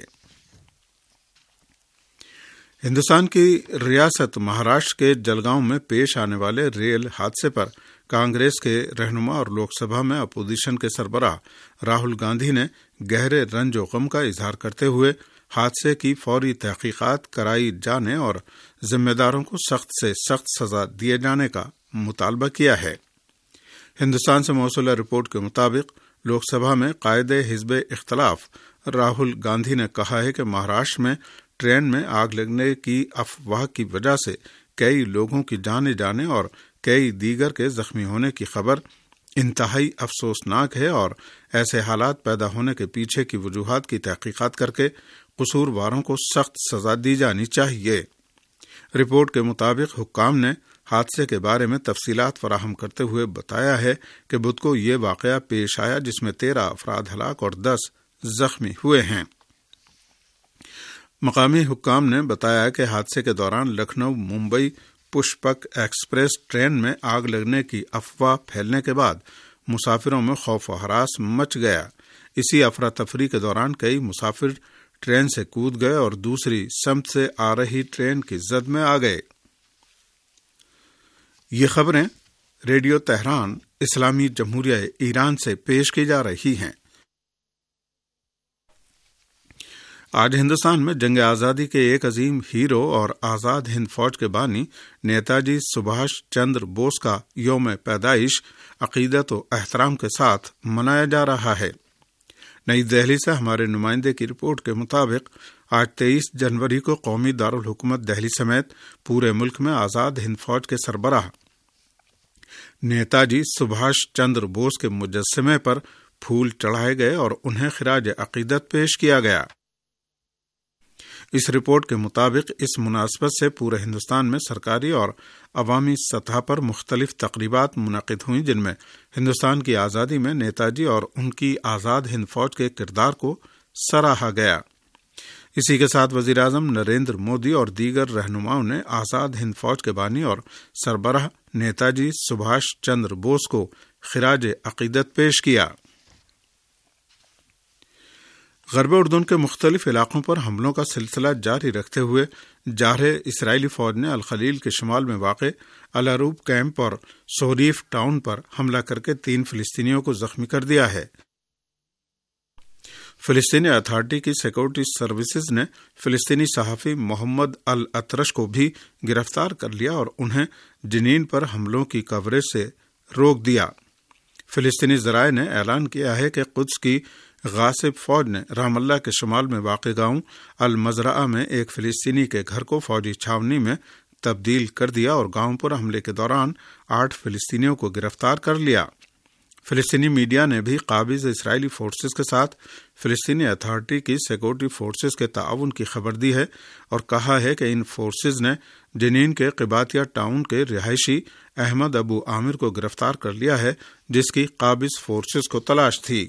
ہندوستان کی ریاست مہاراشٹر کے جلگاؤں میں پیش آنے والے ریل حادثے پر کانگریس کے رہنما اور لوک سبھا میں اپوزیشن کے سربراہ راہل گاندھی نے گہرے رنج و غم کا اظہار کرتے ہوئے حادثے کی فوری تحقیقات کرائی جانے اور ذمہ داروں کو سخت سے سخت سزا دیے جانے کا مطالبہ کیا ہے۔ ہندوستان سے موصولہ رپورٹ کے مطابق لوک سبھا میں قائد حزب اختلاف راہل گاندھی نے کہا ہے کہ مہاراشٹر میں ٹرین میں آگ لگنے کی افواہ کی وجہ سے کئی لوگوں کی جانیں جانے اور کئی دیگر کے زخمی ہونے کی خبر انتہائی افسوسناک ہے اور ایسے حالات پیدا ہونے کے پیچھے کی وجوہات کی تحقیقات کر کے قصورواروں کو سخت سزا دی جانی چاہیے۔ رپورٹ کے مطابق حکام نے حادثے کے بارے میں تفصیلات فراہم کرتے ہوئے بتایا ہے کہ بدھ کو یہ واقعہ پیش آیا جس میں تیرہ افراد ہلاک اور دس زخمی ہوئے ہیں۔ مقامی حکام نے بتایا کہ حادثے کے دوران لکھنؤ ممبئی پشپک ایکسپریس ٹرین میں آگ لگنے کی افواہ پھیلنے کے بعد مسافروں میں خوف و ہراس مچ گیا۔ اسی افراتفری کے دوران کئی مسافر ٹرین سے کود گئے اور دوسری سمت سے آ رہی ٹرین کی زد میں آ گئے۔ یہ خبریں ریڈیو تہران اسلامی جمہوریہ ایران سے پیش کی جا رہی ہیں۔ آج ہندوستان میں جنگ آزادی کے ایک عظیم ہیرو اور آزاد ہند فوج کے بانی نیتا جی سبھاش چندر بوس کا یوم پیدائش عقیدت و احترام کے ساتھ منایا جا رہا ہے۔ نئی دہلی سے ہمارے نمائندے کی رپورٹ کے مطابق آج تیئیس جنوری کو قومی دارالحکومت دہلی سمیت پورے ملک میں آزاد ہند فوج کے سربراہ نیتا جی سبھاش چندر بوس کے مجسمے پر پھول چڑھائے گئے اور انہیں خراج عقیدت پیش کیا گیا۔ اس رپورٹ کے مطابق اس مناسبت سے پورے ہندوستان میں سرکاری اور عوامی سطح پر مختلف تقریبات منعقد ہوئیں جن میں ہندوستان کی آزادی میں نیتا جی اور ان کی آزاد ہند فوج کے کردار کو سراہا گیا۔ اسی کے ساتھ وزیر اعظم نریندر مودی اور دیگر رہنماؤں نے آزاد ہند فوج کے بانی اور سربراہ نیتا جی سبھاش چندر بوس کو خراج عقیدت پیش کیا۔ غرب اردن کے مختلف علاقوں پر حملوں کا سلسلہ جاری رکھتے ہوئے جارحِ اسرائیلی فوج نے الخلیل کے شمال میں واقع العروب کیمپ اور سوریف ٹاؤن پر حملہ کر کے تین فلسطینیوں کو زخمی کر دیا ہے۔ فلسطینی اتھارٹی کی سیکورٹی سروسز نے فلسطینی صحافی محمد الاطرش کو بھی گرفتار کر لیا اور انہیں جنین پر حملوں کی کوریج سے روک دیا۔ فلسطینی ذرائع نے اعلان کیا ہے کہ قدس کی غاصب فوج نے رام اللہ کے شمال میں واقع گاؤں المزرعہ میں ایک فلسطینی کے گھر کو فوجی چھاونی میں تبدیل کر دیا اور گاؤں پر حملے کے دوران آٹھ فلسطینیوں کو گرفتار کر لیا۔ فلسطینی میڈیا نے بھی قابض اسرائیلی فورسز کے ساتھ فلسطینی اتھارٹی کی سیکورٹی فورسز کے تعاون کی خبر دی ہے اور کہا ہے کہ ان فورسز نے جنین کے قباطیہ ٹاؤن کے رہائشی احمد ابو عامر کو گرفتار کر لیا ہے جس کی قابض فورسز کو تلاش تھی۔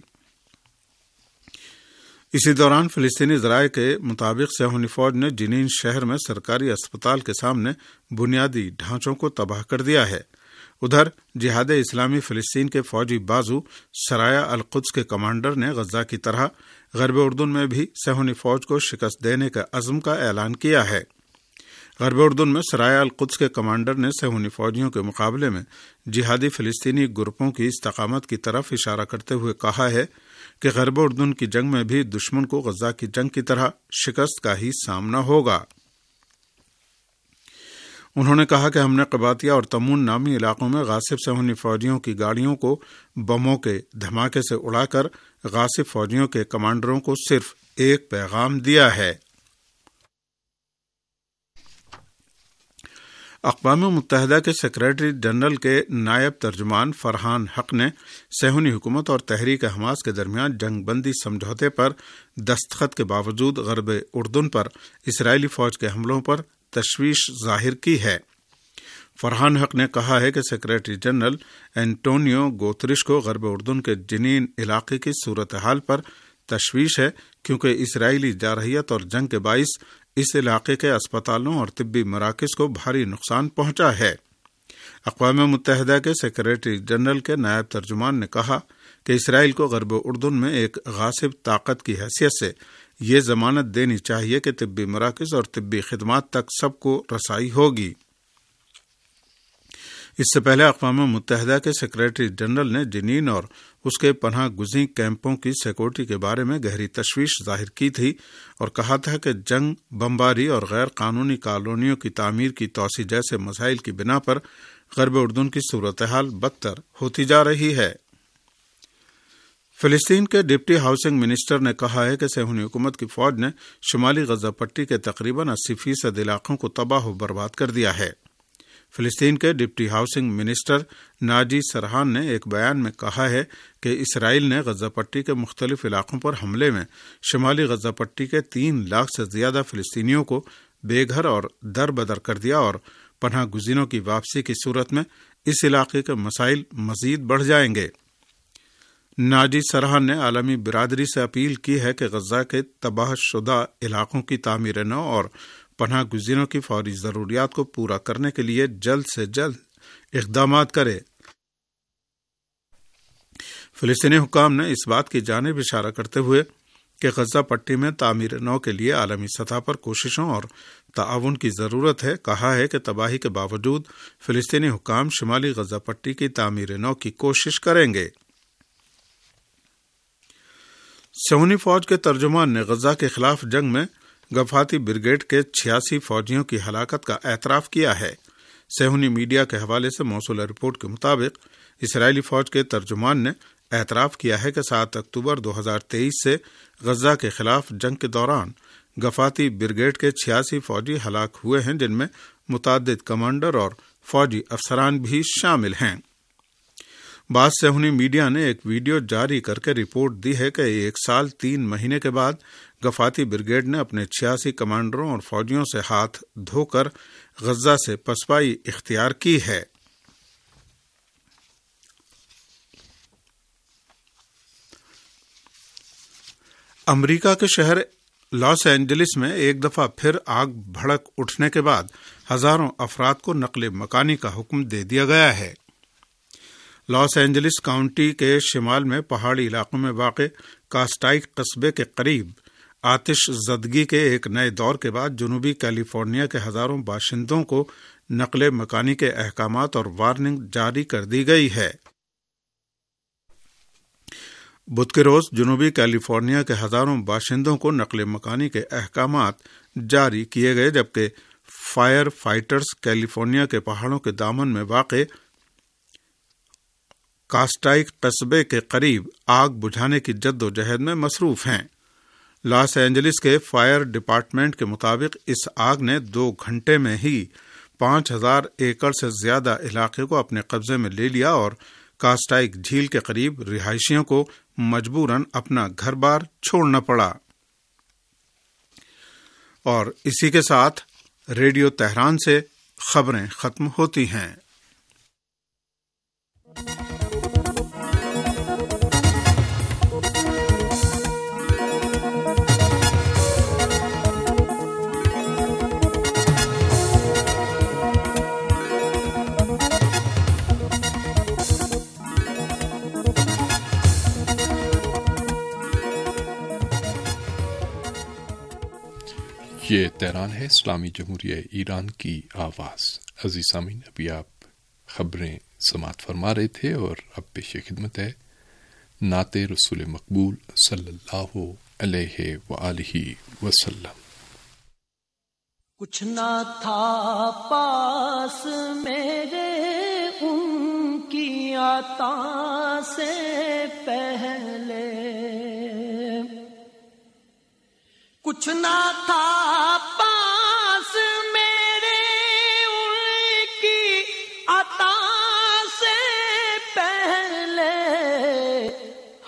اسی دوران فلسطینی ذرائع کے مطابق صہیونی فوج نے جنین شہر میں سرکاری اسپتال کے سامنے بنیادی ڈھانچوں کو تباہ کر دیا ہے۔ ادھر جہاد اسلامی فلسطین کے فوجی بازو سرایا القدس کے کمانڈر نے غزہ کی طرح غرب اردن میں بھی صہیونی فوج کو شکست دینے کا عزم کا اعلان کیا ہے۔ غرب اردن میں سرایا القدس کے کمانڈر نے صہیونی فوجیوں کے مقابلے میں جہادی فلسطینی گروپوں کی استقامت کی طرف اشارہ کرتے ہوئے کہا ہے کہ غرب اردن کی جنگ میں بھی دشمن کو غزہ کی جنگ کی طرح شکست کا ہی سامنا ہوگا۔ انہوں نے کہا کہ ہم نے قباطیہ اور تمون نامی علاقوں میں غاصب صہیونی فوجیوں کی گاڑیوں کو بموں کے دھماکے سے اڑا کر غاصب فوجیوں کے کمانڈروں کو صرف ایک پیغام دیا ہے۔ اقوام متحدہ کے سیکریٹری جنرل کے نائب ترجمان فرحان حق نے صہیونی حکومت اور تحریک حماس کے درمیان جنگ بندی سمجھوتے پر دستخط کے باوجود غرب اردن پر اسرائیلی فوج کے حملوں پر تشویش ظاہر کی ہے۔ فرحان حق نے کہا ہے کہ سیکریٹری جنرل اینٹونیو گوترش کو غرب اردن کے جنین علاقے کی صورتحال پر تشویش ہے، کیونکہ اسرائیلی جارحیت اور جنگ کے باعث اس علاقے کے اسپتالوں اور طبی مراکز کو بھاری نقصان پہنچا ہے۔ اقوام متحدہ کے سیکریٹری جنرل کے نائب ترجمان نے کہا کہ اسرائیل کو غرب اردن میں ایک غاصب طاقت کی حیثیت سے یہ ضمانت دینی چاہیے کہ طبی مراکز اور طبی خدمات تک سب کو رسائی ہوگی۔ اس سے پہلے اقوام متحدہ کے سیکریٹری جنرل نے جنین اور اس کے پناہ گزین کیمپوں کی سیکورٹی کے بارے میں گہری تشویش ظاہر کی تھی اور کہا تھا کہ جنگ، بمباری اور غیر قانونی کالونیوں کی تعمیر کی توسیع جیسے مسائل کی بنا پر غرب اردن کی صورتحال بدتر ہوتی جا رہی ہے۔ فلسطین کے ڈپٹی ہاؤسنگ منسٹر نے کہا ہے کہ صہیونی حکومت کی فوج نے شمالی غزہ پٹی کے تقریباً اسی فیصد علاقوں کو تباہ و برباد کر دیا ہے۔ فلسطین کے deputy housing minister Naji Sarhan نے ایک بیان میں کہا ہے کہ اسرائیل نے غزہ پٹی کے مختلف علاقوں پر حملے میں شمالی غزہ پٹی کے تین لاکھ سے زیادہ فلسطینیوں کو بے گھر اور در بدر کر دیا اور پناہ گزینوں کی واپسی کی صورت میں اس علاقے کے مسائل مزید بڑھ جائیں گے۔ ناجی سرحان نے عالمی برادری سے اپیل کی ہے کہ غزہ کے تباہ شدہ علاقوں کی تعمیر نو اور پناہ گزینوں کی فوری ضروریات کو پورا کرنے کے لیے جلد سے جلد اقدامات کرے۔ فلسطینی حکام نے اس بات کی جانب اشارہ کرتے ہوئے کہ غزہ پٹی میں تعمیر نو کے لیے عالمی سطح پر کوششوں اور تعاون کی ضرورت ہے، کہا ہے کہ تباہی کے باوجود فلسطینی حکام شمالی غزہ پٹی کی تعمیر نو کی کوشش کریں گے۔ صہیونی فوج کے ترجمان نے غزہ کے خلاف جنگ میں غفاتی بریگیڈ کے چھیاسی فوجیوں کی ہلاکت کا اعتراف کیا ہے۔ صہیونی میڈیا کے حوالے سے موصولہ رپورٹ کے مطابق اسرائیلی فوج کے ترجمان نے اعتراف کیا ہے کہ سات اکتوبر دو ہزار تیئیس سے غزہ کے خلاف جنگ کے دوران غفاتی بریگیڈ کے چھیاسی فوجی ہلاک ہوئے ہیں، جن میں متعدد کمانڈر اور فوجی افسران بھی شامل ہیں۔ بعض صہیونی میڈیا نے ایک ویڈیو جاری کر کے رپورٹ دی ہے کہ ایک سال تین مہینے کے بعد غفاتی بریگیڈ نے اپنے چھیاسی کمانڈروں اور فوجیوں سے ہاتھ دھو کر غزہ سے پسپائی اختیار کی ہے۔ امریکہ کے شہر لاس اینجلس میں ایک دفعہ پھر آگ بھڑک اٹھنے کے بعد ہزاروں افراد کو نقل مکانی کا حکم دے دیا گیا ہے۔ لاس اینجلس کاؤنٹی کے شمال میں پہاڑی علاقوں میں واقع کاسٹائک قصبے کے قریب آتش زدگی کے ایک نئے دور کے بعد جنوبی کیلیفورنیا کے ہزاروں باشندوں کو نقل مکانی کے احکامات اور وارننگ جاری کر دی گئی ہے۔ بدھ کے روز جنوبی کیلیفورنیا کے ہزاروں باشندوں کو نقل مکانی کے احکامات جاری کیے گئے، جبکہ فائر فائٹرز کیلیفورنیا کے پہاڑوں کے دامن میں واقع کاسٹائک قصبے کے قریب آگ بجھانے کی جد و جہد میں مصروف ہیں۔ لاس اینجلس کے فائر ڈپارٹمنٹ کے مطابق اس آگ نے دو گھنٹے میں ہی پانچ ہزار ایکڑ سے زیادہ علاقے کو اپنے قبضے میں لے لیا اور کاسٹائک جھیل کے قریب رہائشیوں کو مجبوراً اپنا گھر بار چھوڑنا پڑا۔ اور اسی کے ساتھ ریڈیو تہران سے خبریں ختم ہوتی ہیں۔ یہ تہران ہے، اسلامی جمہوریہ ایران کی آواز۔ عزیز سامعین، ابھی آپ خبریں سماعت فرما رہے تھے اور اب پیش خدمت ہے نعت رسول مقبول صلی اللہ علیہ وآلہ وسلم۔ کچھ نہ تھا پاس میرے ان کی عطا سے پہلے، کچھ نہ تھا پاس میرے ان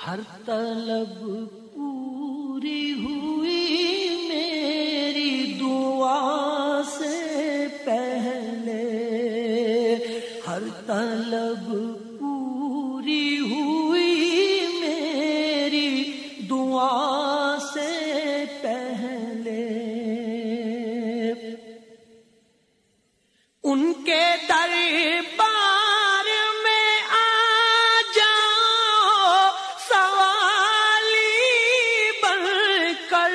ہر طلب پوری ہوئی میری دعا سے پہلے، ہر طلب پوری ہوئی میری دعا سے پہلے، ان کے دربار میں آ جاؤ سوالی بن کر،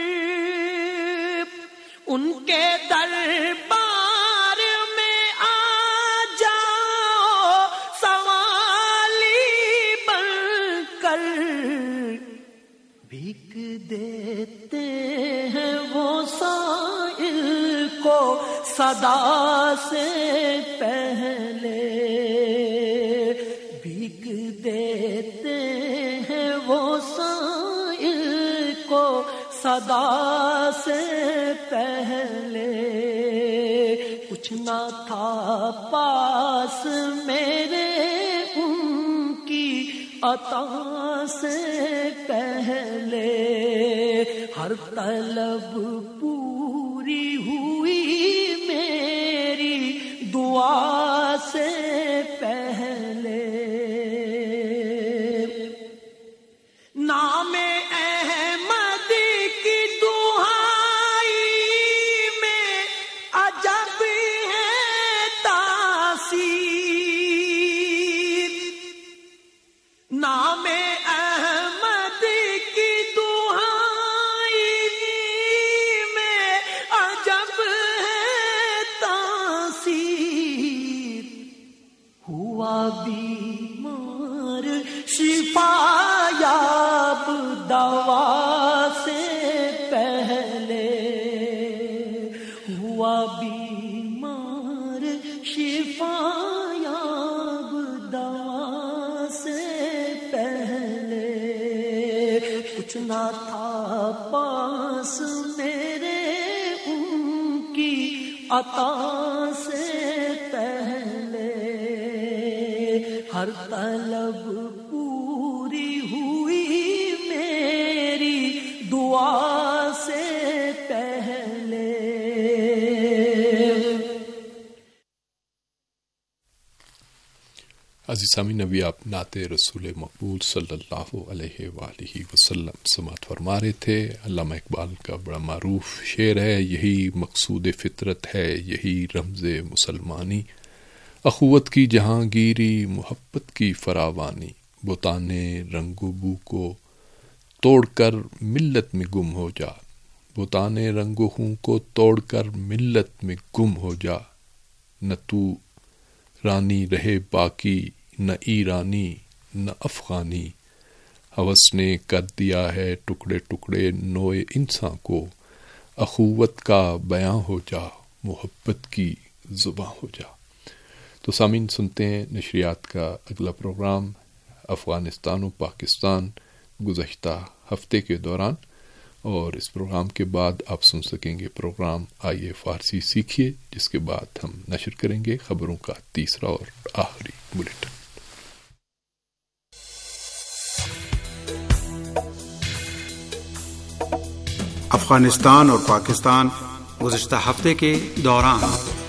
ان کے دربار میں آ جاؤ سوالی بن کر، بھیک دیتے ہیں وہ سائل کو صدا سے پہلے، بھیک دیتے ہیں وہ سائل کو صدا سے پہلے، کچھ نہ تھا پاس میرے ان کی عطا سے پہلے، ہر طلب پوری ہوئی میری دعا سے پہلے، نام احمد کی دہائی میں عجب ہے تاثیر، نام احمد کی دہائی میں عجب ہے تاثیر، ہوا بیمار شفا یاب دوا سے پہلے، ہوا بیمار شفا یاب دوا سے پہلے، کچھ نہ تھا پاس میرے ان کی عطا سے پہلے، ہر طلب پوری ہوئی میری دعا سے پہلے۔ عزیز سامعین، ابھی آپ نعت رسول مقبول صلی اللہ علیہ وآلہ وسلم سماعت فرما رہے تھے۔ علامہ اقبال کا بڑا معروف شعر ہے، یہی مقصود فطرت ہے، یہی رمز مسلمانی، اخوت کی جہانگیری، محبت کی فراوانی، بتانے رنگ و بو کو توڑ کر ملت میں گم ہو جا، بتانے رنگ و خوں کو توڑ کر ملت میں گم ہو جا، نہ تو رانی رہے باقی، نہ ایرانی نہ افغانی، ہوس نے کر دیا ہے ٹکڑے ٹکڑے نوع انسان کو، اخوت کا بیاں ہو جا، محبت کی زباں ہو جا۔ تو سامعین، سنتے ہیں نشریات کا اگلا پروگرام افغانستان و پاکستان گزشتہ ہفتے کے دوران، اور اس پروگرام کے بعد آپ سن سکیں گے پروگرام آئیے فارسی سیکھیے، جس کے بعد ہم نشر کریں گے خبروں کا تیسرا اور آخری بلیٹن۔ افغانستان اور پاکستان گزشتہ ہفتے کے دوران۔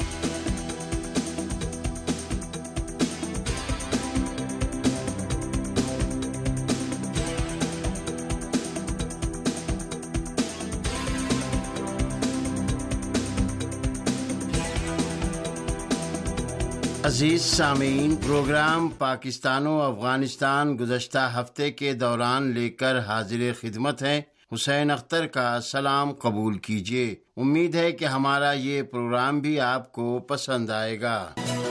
عزیز سامعین، پروگرام پاکستان و افغانستان گزشتہ ہفتے کے دوران لے کر حاضر خدمت ہیں۔ حسین اختر کا سلام قبول کیجیے۔ امید ہے کہ ہمارا یہ پروگرام بھی آپ کو پسند آئے گا۔